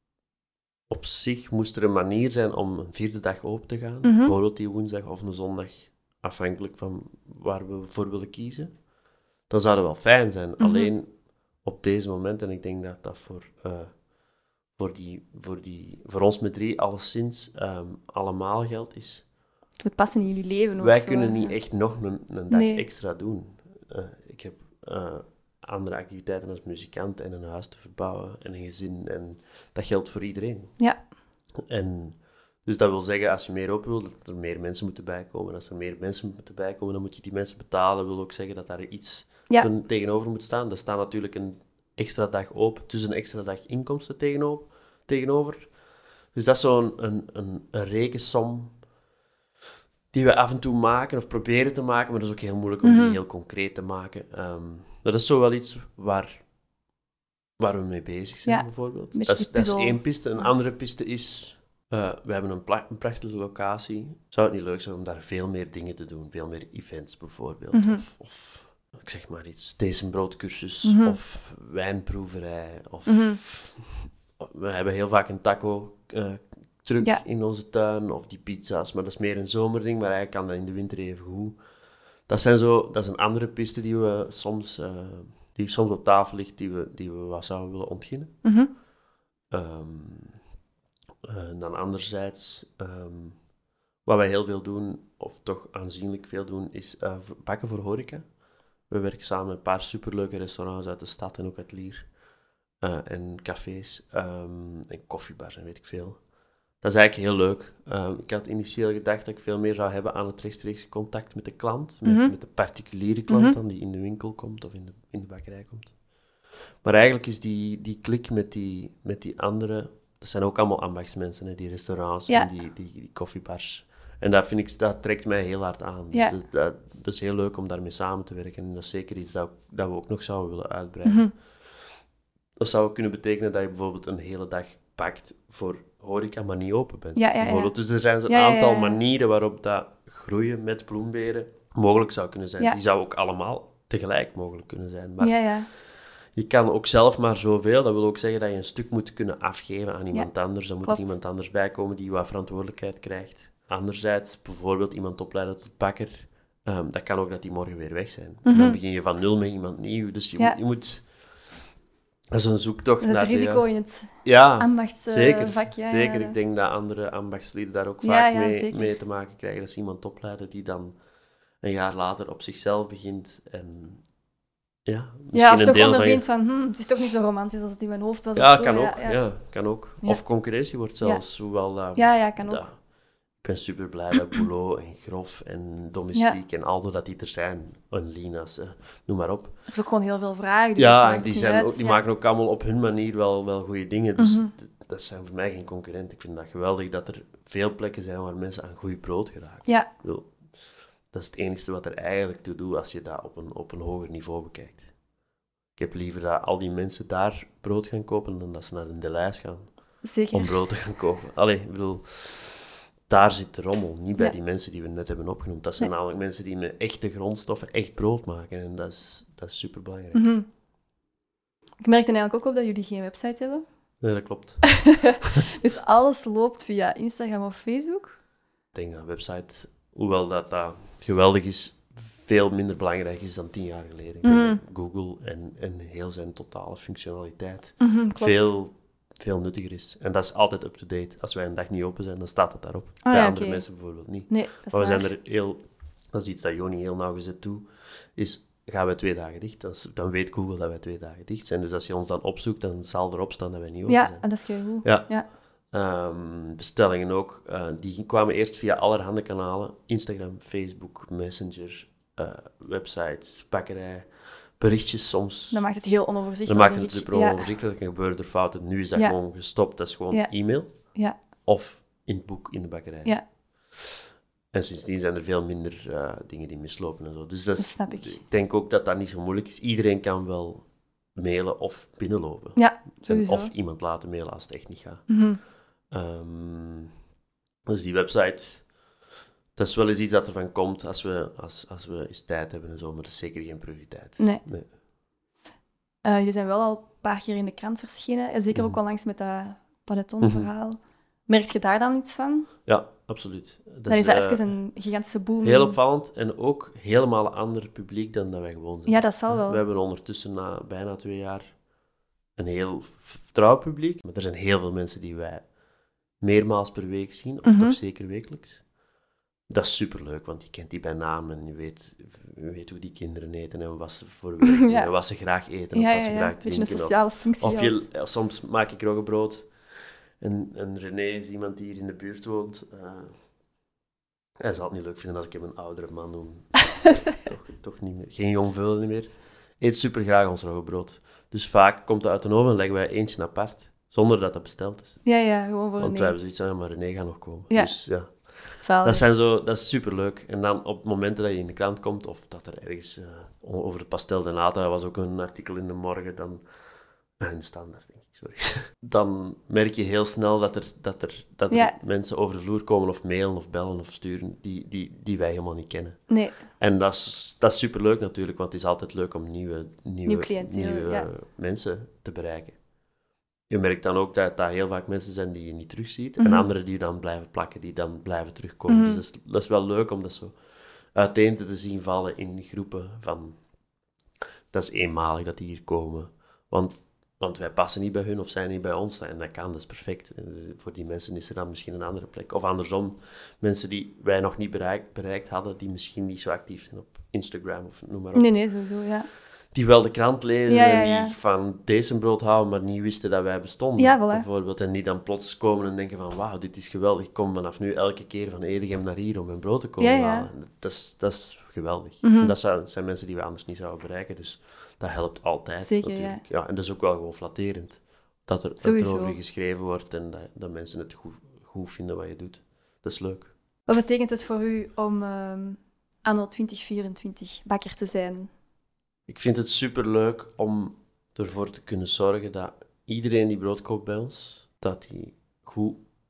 op zich moest er een manier zijn om een vierde dag open te gaan. Mhm. Bijvoorbeeld die woensdag of een zondag, afhankelijk van waar we voor willen kiezen. Dan zou dat wel fijn zijn. Mhm. Alleen op deze moment, en ik denk dat dat voor, uh, voor, die, voor, die, voor ons met drie alleszins um, allemaal geldt, is... Het moet passen in jullie leven ook. Wij zo, kunnen hè. niet echt nog een, een dag Nee. extra doen. Uh, ik heb uh, andere activiteiten als muzikant en een huis te verbouwen en een gezin. En dat geldt voor iedereen. Ja. En dus dat wil zeggen, als je meer open wil, dat er meer mensen moeten bijkomen. Als er meer mensen moeten bijkomen, dan moet je die mensen betalen. Dat wil ook zeggen dat daar iets Ja. ten, tegenover moet staan. Er staat natuurlijk een extra dag open, dus een extra dag inkomsten tegenover. tegenover. Dus dat is zo'n een, een, een rekensom die we af en toe maken of proberen te maken, maar dat is ook heel moeilijk om Mhm. die heel concreet te maken. Um, maar dat is zo wel iets waar, waar we mee bezig zijn, Ja, bijvoorbeeld. beetje Dat is, die dat is puzzel. één piste. Een Ja. andere piste is, uh, we hebben een, pla- een prachtige locatie. Zou het niet leuk zijn om daar veel meer dingen te doen? Veel meer events, bijvoorbeeld. Mhm. Of, of, ik zeg maar iets, theesembroodcursus, Mhm. of wijnproeverij, of... Mhm. We hebben heel vaak een taco... Uh, truck Ja. in onze tuin, of die pizza's, maar dat is meer een zomerding, maar eigenlijk kan dat in de winter even goed. Dat, zijn zo, dat is een andere piste die we soms, uh, die soms op tafel ligt, die we, die we wat zouden willen ontginnen. Mhm. Um, uh, en dan anderzijds, um, wat wij heel veel doen, of toch aanzienlijk veel doen, is uh, bakken voor horeca. We werken samen met een paar superleuke restaurants uit de stad en ook uit Lier. Uh, en cafés, um, en koffiebars en weet ik veel. Dat is eigenlijk heel leuk. Um, ik had initieel gedacht dat ik veel meer zou hebben aan het rechtstreekse contact met de klant, met, Mhm. met de particuliere klant Mhm. dan, die in de winkel komt of in de, in de bakkerij komt. Maar eigenlijk is die, die klik met die, met die andere, dat zijn ook allemaal ambachtsmensen, hè, die restaurants Ja. en die, die, die koffiebars. En dat, vind ik, dat trekt mij heel hard aan. Ja. Dus dat, dat, dat is heel leuk om daarmee samen te werken. En dat is zeker iets dat, dat we ook nog zouden willen uitbreiden. Mhm. Dat zou kunnen betekenen dat je bijvoorbeeld een hele dag pakt voor horeca maar niet open bent. Ja, ja, ja. Bijvoorbeeld. Dus er zijn een ja, ja, aantal ja, ja. manieren waarop dat groeien met bloemberen mogelijk zou kunnen zijn. Ja. Die zou ook allemaal tegelijk mogelijk kunnen zijn. Maar Ja, ja. je kan ook zelf maar zoveel. Dat wil ook zeggen dat je een stuk moet kunnen afgeven aan iemand Ja, anders. Dan moet klopt. er iemand anders bij komen die wat verantwoordelijkheid krijgt. Anderzijds, bijvoorbeeld iemand opleiden tot bakker. Um, dat kan ook dat die morgen weer weg zijn. Mhm. Dan begin je van nul met iemand nieuw. Dus je, Ja. moet, je moet... Dat is een zoektocht Dat is het naar... risico de, in het ja, ambachtsvak. zeker. Ja, zeker. ja. Ik denk dat andere ambachtslieden daar ook Ja, vaak ja, mee, zeker. mee te maken krijgen. Dat is iemand opleiden die dan een jaar later op zichzelf begint. En ja, misschien Ja, of een toch deel van je... ondervindt van, hm, het is toch niet zo romantisch als het in mijn hoofd was. Ja, of zo. kan ja, ook. ja. Ja, kan ook. Ja. Of concurrentie wordt zelfs. Hoewel, uh, Ja, ja, kan ook. dat- ik ben super blij dat Boulot en Grof en Domestiek en Aldo dat die er zijn. En Lina's, uh, noem maar op. Er is ook gewoon heel veel vragen. Dus het Ja, maakt en die, ook zijn niet ook, uit. die Ja. maken ook allemaal op hun manier wel, wel goede dingen. Dus Mhm. d- dat zijn voor mij geen concurrenten. Ik vind dat geweldig dat er veel plekken zijn waar mensen aan goed brood geraken. Ja, Ik bedoel, dat is het enige wat er eigenlijk toe doet als je dat op een, op een hoger niveau bekijkt. Ik heb liever dat al die mensen daar brood gaan kopen dan dat ze naar een Deleuze gaan zeker. om brood te gaan kopen. Allee, ik bedoel, daar zit de rommel. Niet bij Ja. die mensen die we net hebben opgenoemd. Dat zijn Nee. namelijk mensen die met echte grondstoffen echt brood maken. En dat is, dat is superbelangrijk. Mhm. Ik merkte eigenlijk ook op dat jullie geen website hebben. Nee, dat klopt. Dus alles loopt via Instagram of Facebook. Ik denk dat een website, hoewel dat, dat geweldig is, veel minder belangrijk is dan tien jaar geleden. Ik denk Mhm. dat Google en, en heel zijn totale functionaliteit Mhm, klopt. veel, veel nuttiger is. En dat is altijd up-to-date. Als wij een dag niet open zijn, dan staat het daarop. Ah, Bij ja, andere oké. mensen bijvoorbeeld niet. Nee, dat is Maar we waar. zijn er heel... Dat is iets dat Joni heel nauwgezet doet. Is, gaan wij twee dagen dicht, dan, s- dan weet Google dat wij twee dagen dicht zijn. Dus als je ons dan opzoekt, dan zal erop staan dat wij niet open Ja, zijn. en dat is heel goed. Ja. Ja. Ehm, bestellingen ook. eh, die kwamen eerst via allerhande kanalen. Instagram, Facebook, Messenger, eh, website, bakkerij, berichtjes soms. Dat maakt het heel Dat onoverzichtelijk. maakt het denk ik. super Ja. onoverzichtelijk en gebeuren er fouten. Nu is dat Ja. gewoon gestopt. Dat is gewoon Ja. e-mail Ja, of in het boek in de bakkerij. ja, En sindsdien zijn er veel minder eh, dingen die mislopen en zo. Dus dat, is, dat snap ik. ik denk ook dat dat niet zo moeilijk is. Iedereen kan wel mailen of binnenlopen. Ja, En sowieso. of iemand laten mailen als het echt niet gaat. Mhm. Ehm, dus die website, dat is wel eens iets dat ervan komt als we, als, als we eens tijd hebben en zo, maar dat is zeker geen prioriteit. Nee. Nee. Uh, jullie zijn wel al een paar keer in de krant verschenen. En zeker ook Mhm. al langs met dat Panettone-verhaal. Merk je daar dan iets van? Ja, absoluut. Dat Dan is dat eh, even een gigantische boom. heel opvallend en ook helemaal een ander publiek dan dat wij gewoon zijn. Ja, dat zal wel. We hebben ondertussen na bijna twee jaar een heel f- trouw publiek, maar er zijn heel veel mensen die wij meermaals per week zien, of Mhm. toch zeker wekelijks. Dat is superleuk, want je kent die bij naam en je weet, je weet hoe die kinderen eten en wat ze voor werk doen Ja. en wat ze graag eten of Ja, wat ja, ze ja. graag Een beetje een drinken. Of, sociale functie. of je, als- ja, soms maak ik roggebrood en, en René is iemand die hier in de buurt woont. eh, hij zal het niet leuk vinden als ik hem een oudere man noem. toch, toch niet meer. Geen jong veulen meer. Eet super graag ons roggebrood. Dus vaak komt het uit de oven en leggen wij eentje apart, zonder dat dat besteld is. Ja, ja, gewoon voor Want een wij hebben zoiets aan, maar René gaat nog komen. Ja. Dus ja. zalig. Dat, zijn zo, dat is superleuk. En dan op momenten dat je in de krant komt, of dat er ergens uh, over het pastel de nata was ook een artikel in de morgen, dan... Uh, in de Standaard, denk ik, sorry. Dan merk je heel snel dat er, dat er, dat er Ja. mensen over de vloer komen of mailen of bellen of sturen die, die, die wij helemaal niet kennen. Nee, En dat is, dat is superleuk natuurlijk, want het is altijd leuk om nieuwe, nieuwe, Nieuw cliënteel, nieuwe ja. uh, mensen te bereiken. Je merkt dan ook dat dat heel vaak mensen zijn die je niet terugziet, Mhm. en anderen die dan blijven plakken, die dan blijven terugkomen. Mhm. Dus dat is, dat is wel leuk om dat zo uiteen te zien vallen in groepen van... Dat is eenmalig dat die hier komen. Want, want wij passen niet bij hun of zijn niet bij ons. En dat kan, dat is perfect. En voor die mensen is er dan misschien een andere plek. Of andersom, mensen die wij nog niet bereikt, bereikt hadden, die misschien niet zo actief zijn op Instagram of noem maar op. nee, nee, sowieso, ja. Die wel de krant lezen Ja, ja, en ja. die van Dezenbrood houden, maar niet wisten dat wij bestonden, Ja, voilà. bijvoorbeeld. En die dan plots komen en denken van, wauw, dit is geweldig. Ik kom vanaf nu elke keer van Edegem naar hier om mijn brood te komen Ja, ja. halen. Dat is, dat is geweldig. Mhm. En dat zijn, zijn mensen die we anders niet zouden bereiken, dus dat helpt altijd. Zeker, natuurlijk. Ja. En dat is ook wel gewoon flatterend. Dat er, dat er Sowieso. over je geschreven wordt en dat, dat mensen het goed, goed vinden wat je doet. Dat is leuk. Wat betekent het voor u om ehm anno twintig vierentwintig bakker te zijn? Ik vind het superleuk om ervoor te kunnen zorgen dat iedereen die brood koopt bij ons, dat hij goed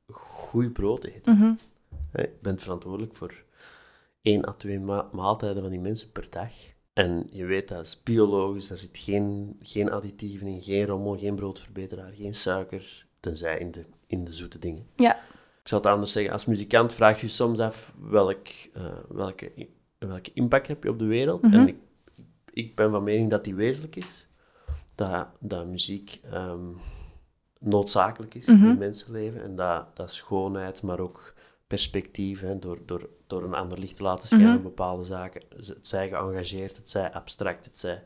goed brood eten. Mm-hmm. Je bent verantwoordelijk voor één à twee ma- maaltijden van die mensen per dag. En je weet, dat is biologisch, daar zit geen, geen additieven in, geen rommel, geen broodverbeteraar, geen suiker, tenzij in de, in de zoete dingen. Ja. Ik zou het anders zeggen, als muzikant vraag je soms af welk, uh, welke, welke impact heb je op de wereld. Mm-hmm. En ik, ik ben van mening dat die wezenlijk is. Dat, dat muziek um, noodzakelijk is mm-hmm. in mensenleven. En dat, dat schoonheid, maar ook perspectief, hè, door, door, door een ander licht te laten schijnen mm-hmm. op bepaalde zaken. Het zij geëngageerd, het zij abstract, het zij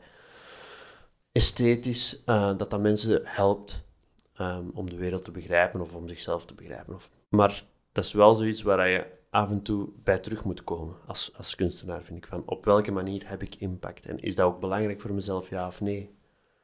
esthetisch, uh, dat dat mensen helpt um, om de wereld te begrijpen of om zichzelf te begrijpen. Of, maar dat is wel zoiets waar je af en toe bij terug moet komen als, als kunstenaar, vind ik. Van op welke manier heb ik impact? En is dat ook belangrijk voor mezelf, ja of nee?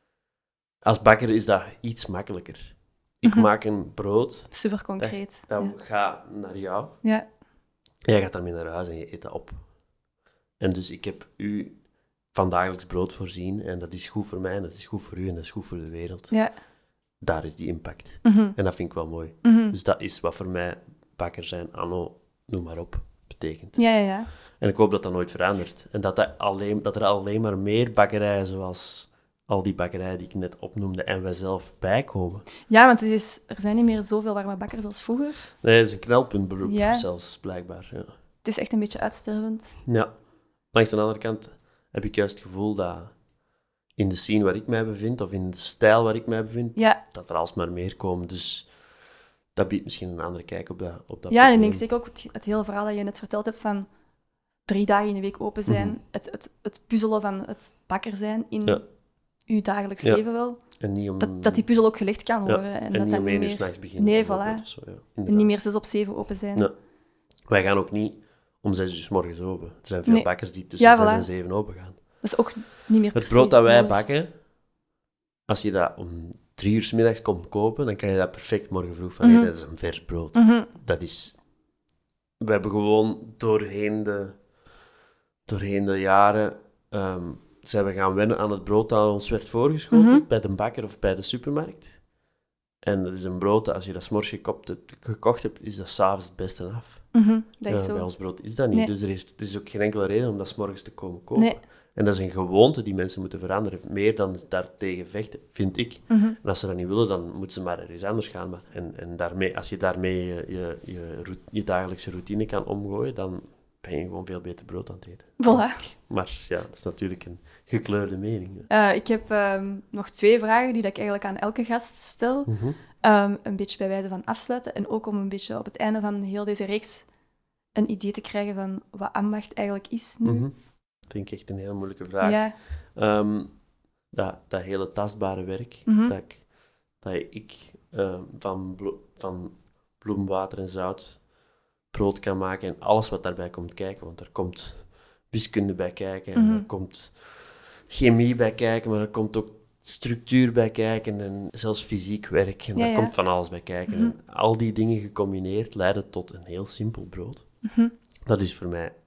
Als bakker is dat iets makkelijker. Ik mm-hmm. maak een brood. Super concreet. Dat, dat ja. gaat naar jou. Ja. Jij gaat daarmee naar huis en je eet dat op. En dus ik heb u van dagelijks brood voorzien en dat is goed voor mij en dat is goed voor u en dat is goed voor de wereld. Ja. Daar is die impact. Mm-hmm. En dat vind ik wel mooi. Mm-hmm. Dus dat is wat voor mij bakker zijn, anno, noem maar op, betekent. Ja, ja, ja. En ik hoop dat dat nooit verandert. En dat, dat, alleen, dat er alleen maar meer bakkerijen zoals al die bakkerijen die ik net opnoemde en wij zelf bijkomen. Ja, want het is, er zijn niet meer zoveel warme bakkers als vroeger. Nee, dat is een knelpuntberoep ja. zelfs, blijkbaar. Ja. Het is echt een beetje uitstervend. Ja. Langs de andere kant heb ik juist het gevoel dat in de scene waar ik mij bevind, of in de stijl waar ik mij bevind, ja. dat er alsmaar meer komen. Dus dat biedt misschien een andere kijk op dat, op dat ja, probleem. en ik zeg ook het, het hele verhaal dat je net verteld hebt van drie dagen in de week open zijn, mm-hmm. het, het, het puzzelen van het bakker zijn in ja. uw dagelijks ja. leven wel. En niet om... dat, dat die puzzel ook gelegd kan worden. Ja. En, en dat niet dat om niet één uur meer... s'nachts beginnen. Nee, voilà. Zo, ja. En niet meer zes op zeven open zijn. Ja. Wij gaan ook niet om zes uur 's morgens open. Er zijn veel nee. bakkers die tussen ja, zes voilà. en zeven open gaan. Dat is ook niet meer per Het brood dat wij nodig. bakken, als je dat om drie uur 's middags komt kopen, dan kan je dat perfect morgen vroeg van mm-hmm. eten. Dat is een vers brood. Mm-hmm. Dat is... We hebben gewoon doorheen de, doorheen de jaren... Um, zijn we gaan wennen aan het brood dat ons werd voorgeschoten, mm-hmm. bij de bakker of bij de supermarkt. En dat is een brood dat als je dat 's morgens gekocht hebt, gekocht hebt, is dat 's avonds het beste af. Mm-hmm. Dat is ja, zo. Bij ons brood is dat niet. Nee. Dus er is, er is ook geen enkele reden om dat 's morgens te komen kopen. Nee. En dat is een gewoonte die mensen moeten veranderen. Meer dan daartegen vechten, vind ik. Mm-hmm. En als ze dat niet willen, dan moeten ze maar ergens anders gaan. Maar en en daarmee, als je daarmee je, je, je, je dagelijkse routine kan omgooien, dan ben je gewoon veel beter brood aan het eten. Voilà. Maar ja, dat is natuurlijk een gekleurde mening. Uh, ik heb um, nog twee vragen die dat ik eigenlijk aan elke gast stel. Mm-hmm. Um, een beetje bij wijze van afsluiten. En ook om een beetje op het einde van heel deze reeks een idee te krijgen van wat ambacht eigenlijk is nu. Mm-hmm. Dat vind ik echt een heel moeilijke vraag. Ja. Um, dat, dat hele tastbare werk, mm-hmm. dat ik, dat ik uh, van, blo- van bloem, water en zout brood kan maken en alles wat daarbij komt kijken. Want er komt wiskunde bij kijken, en mm-hmm. er komt chemie bij kijken, maar er komt ook structuur bij kijken en zelfs fysiek werk. En ja, daar ja. komt van alles bij kijken. Mm-hmm. En al die dingen gecombineerd leiden tot een heel simpel brood. Mm-hmm. Dat is voor mij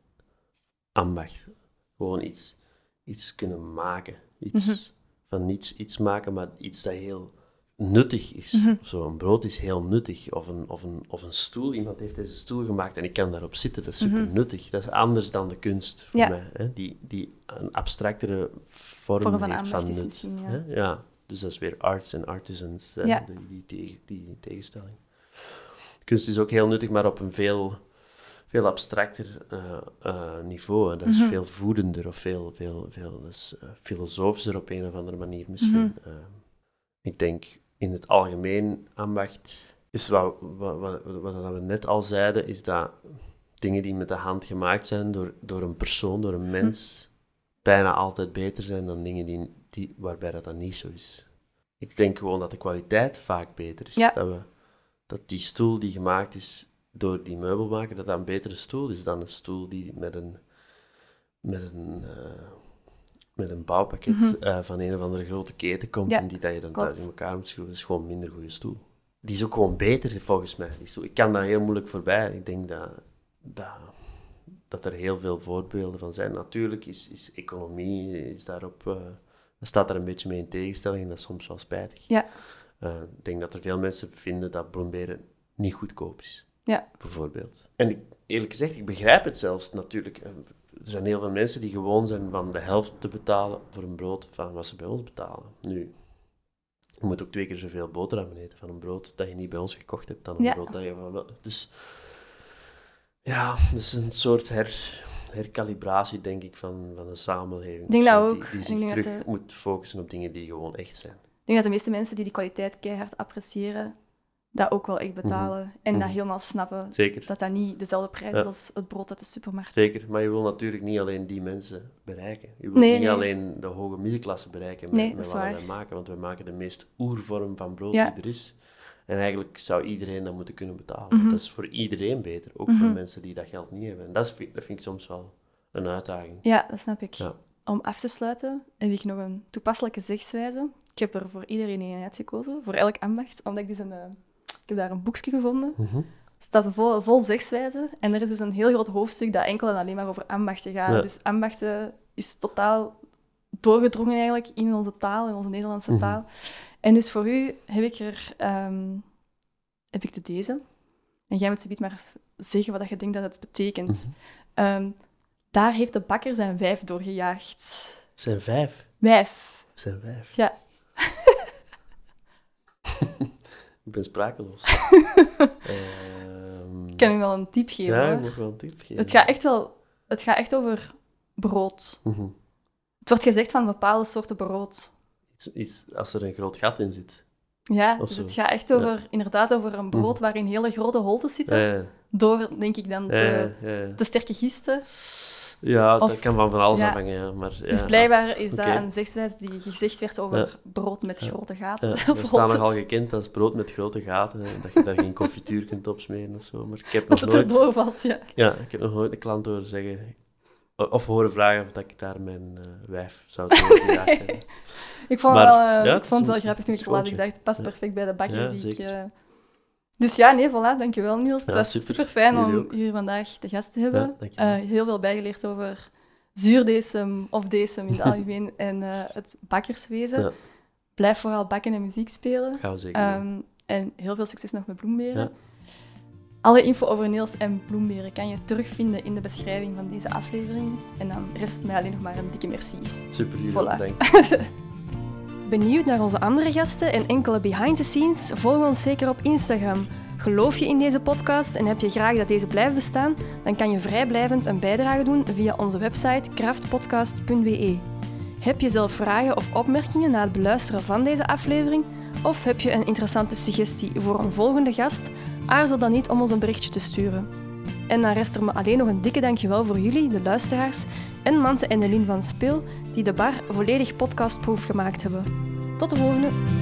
ambacht. Gewoon iets, iets kunnen maken. Iets mm-hmm. van niets iets maken, maar iets dat heel nuttig is. Mm-hmm. Of zo, een brood is heel nuttig. Of een, of, een, of een stoel. Iemand heeft deze stoel gemaakt en ik kan daarop zitten. Dat is super mm-hmm. nuttig. Dat is anders dan de kunst voor ja. mij. Hè? Die, die een abstractere vorm, vorm van heeft van ambacht is nut. misschien, ja. Hè? Ja. Dus dat is weer arts en artisans. Hè? Ja. Die, die, die, die tegenstelling. Kunst is ook heel nuttig, maar op een veel... veel abstracter uh, uh, niveau. Dat is mm-hmm. veel voedender of veel, veel, veel dat is, uh, filosofischer op een of andere manier misschien. Mm-hmm. Uh, ik denk in het algemeen ambacht is wat, wat, wat, wat we net al zeiden, is dat dingen die met de hand gemaakt zijn door, door een persoon, door een mens, mm-hmm. bijna altijd beter zijn dan dingen die, die, waarbij dat dan niet zo is. Ik denk gewoon dat de kwaliteit vaak beter is. Ja. Dat, we, dat die stoel die gemaakt is door die meubelmaker, dat dat een betere stoel is dan een stoel die met een, met een, uh, met een bouwpakket mm-hmm. uh, van een of andere grote keten komt ja, en die dat je dan klopt. thuis in elkaar moet schroeven. Dat is gewoon een minder goede stoel. Die is ook gewoon beter, volgens mij, die stoel. Ik kan daar heel moeilijk voorbij. Ik denk dat, dat, dat er heel veel voorbeelden van zijn. Natuurlijk is, is economie, is daarop, uh, staat daar een beetje mee in tegenstelling en dat is soms wel spijtig. Ja. Uh, ik denk dat er veel mensen vinden dat bloemberen niet goedkoop is. Ja. Bijvoorbeeld. En ik, eerlijk gezegd, ik begrijp het zelfs natuurlijk. Er zijn heel veel mensen die gewoon zijn van de helft te betalen voor een brood van wat ze bij ons betalen. Nu, je moet ook twee keer zoveel boterhammen eten van een brood dat je niet bij ons gekocht hebt dan een Ja. brood dat je van... Dus ja, dat is een soort her, herkalibratie, denk ik, van, van de samenleving. Ik denk dat Die- ook. Die, Ik zich denk dat terug de- moet focussen op dingen die gewoon echt zijn. Ik denk dat de meeste mensen die die kwaliteit keihard appreciëren, dat ook wel echt betalen. En dat Mhm. helemaal snappen. Zeker. Dat dat niet dezelfde prijs Ja. is als het brood uit de supermarkt. Zeker, maar je wil natuurlijk niet alleen die mensen bereiken. Je wil Nee, niet nee. alleen de hoge middenklasse bereiken met, Nee, dat met is wat waar. wij maken, want wij maken de meest oervorm van brood Ja. die er is. En eigenlijk zou iedereen dat moeten kunnen betalen. Mhm. Want dat is voor iedereen beter, ook Mhm. voor mensen die dat geld niet hebben. En dat, is, dat vind ik soms wel een uitdaging. Ja, dat snap ik. Ja. Om af te sluiten heb ik nog een toepasselijke zegswijze. Ik heb er voor iedereen een uitgekozen, voor elk ambacht, omdat ik dus een... eh, ik heb daar een boekje gevonden. Mhm. Het staat vol, vol zegswijzen. En er is dus een heel groot hoofdstuk dat enkel en alleen maar over ambachten gaat. Ja. Dus ambachten is totaal doorgedrongen eigenlijk in onze taal, in onze Nederlandse Mhm. taal. En dus voor u heb ik er... ehm, heb ik de deze. En jij moet zometeen maar zeggen wat je denkt dat het betekent. Mhm. Ehm, daar heeft de bakker zijn wijf doorgejaagd. Het zijn vijf. Wijf. Het zijn vijf. Ja. Ik ben sprakeloos. Ehm, Ik kan u wel een tip geven. Ja, hoor. ik mag wel een tip geven. Het gaat echt wel... Het gaat echt over brood. Mhm. Het wordt gezegd van bepaalde soorten brood. Iets, iets, als er een groot gat in zit. Ja, Of dus zo. het gaat echt over, inderdaad over een brood waarin hele grote holtes zitten. Ja, ja, Door, denk ik dan, ja, te, ja, ja. te sterke gisten. Ja, dat Of- kan van van alles ja. afhangen, ja. Maar, ja, Dus blijkbaar is Oké. dat een zegswijze die gezegd werd over Ja. brood met grote gaten. Ja, of we staan holtes. nogal gekend als brood met grote gaten, hè, dat je daar geen confituur kunt opsmeren of zo. Maar ik heb Dat nog het nooit, erdoor valt, ja. ja, ik heb nog nooit een klant horen zeggen, of horen vragen of dat ik daar mijn eh, wijf zou doorgejaagd hebben. Ik vond, Maar, het wel, eh, ja, ik het vond het is wel een- grappig toen het ik is het las. Ik een dacht, het past Ja. perfect bij de bakker Ja, die ik... zeker. eh, Dus ja, nee, voilà. Dankjewel, Niels. Ja, het was super. super fijn om Jullie ook. hier vandaag de gast te hebben. Ja, dankjewel. Eh, heel veel bijgeleerd over zuurdesem of desem in het algemeen en eh, het bakkerswezen. Ja. Blijf vooral bakken en muziek spelen. Gaan we zeker doen. Ehm, en heel veel succes nog met bloemberen. Ja. Alle info over Niels en bloemberen kan je terugvinden in de beschrijving van deze aflevering. En dan rest het mij alleen nog maar een dikke merci. Super, jullie voilà. ook, dank. Benieuwd naar onze andere gasten en enkele behind the scenes? Volg ons zeker op Instagram. Geloof je in deze podcast en heb je graag dat deze blijft bestaan? Dan kan je vrijblijvend een bijdrage doen via onze website kraftpodcast punt b e. Heb je zelf vragen of opmerkingen na het beluisteren van deze aflevering? Of heb je een interessante suggestie voor een volgende gast? Aarzel dan niet om ons een berichtje te sturen. En dan rest er me alleen nog een dikke dankjewel voor jullie, de luisteraars, en Mante en Nelien van Speel, die de bar volledig podcastproof gemaakt hebben. Tot de volgende!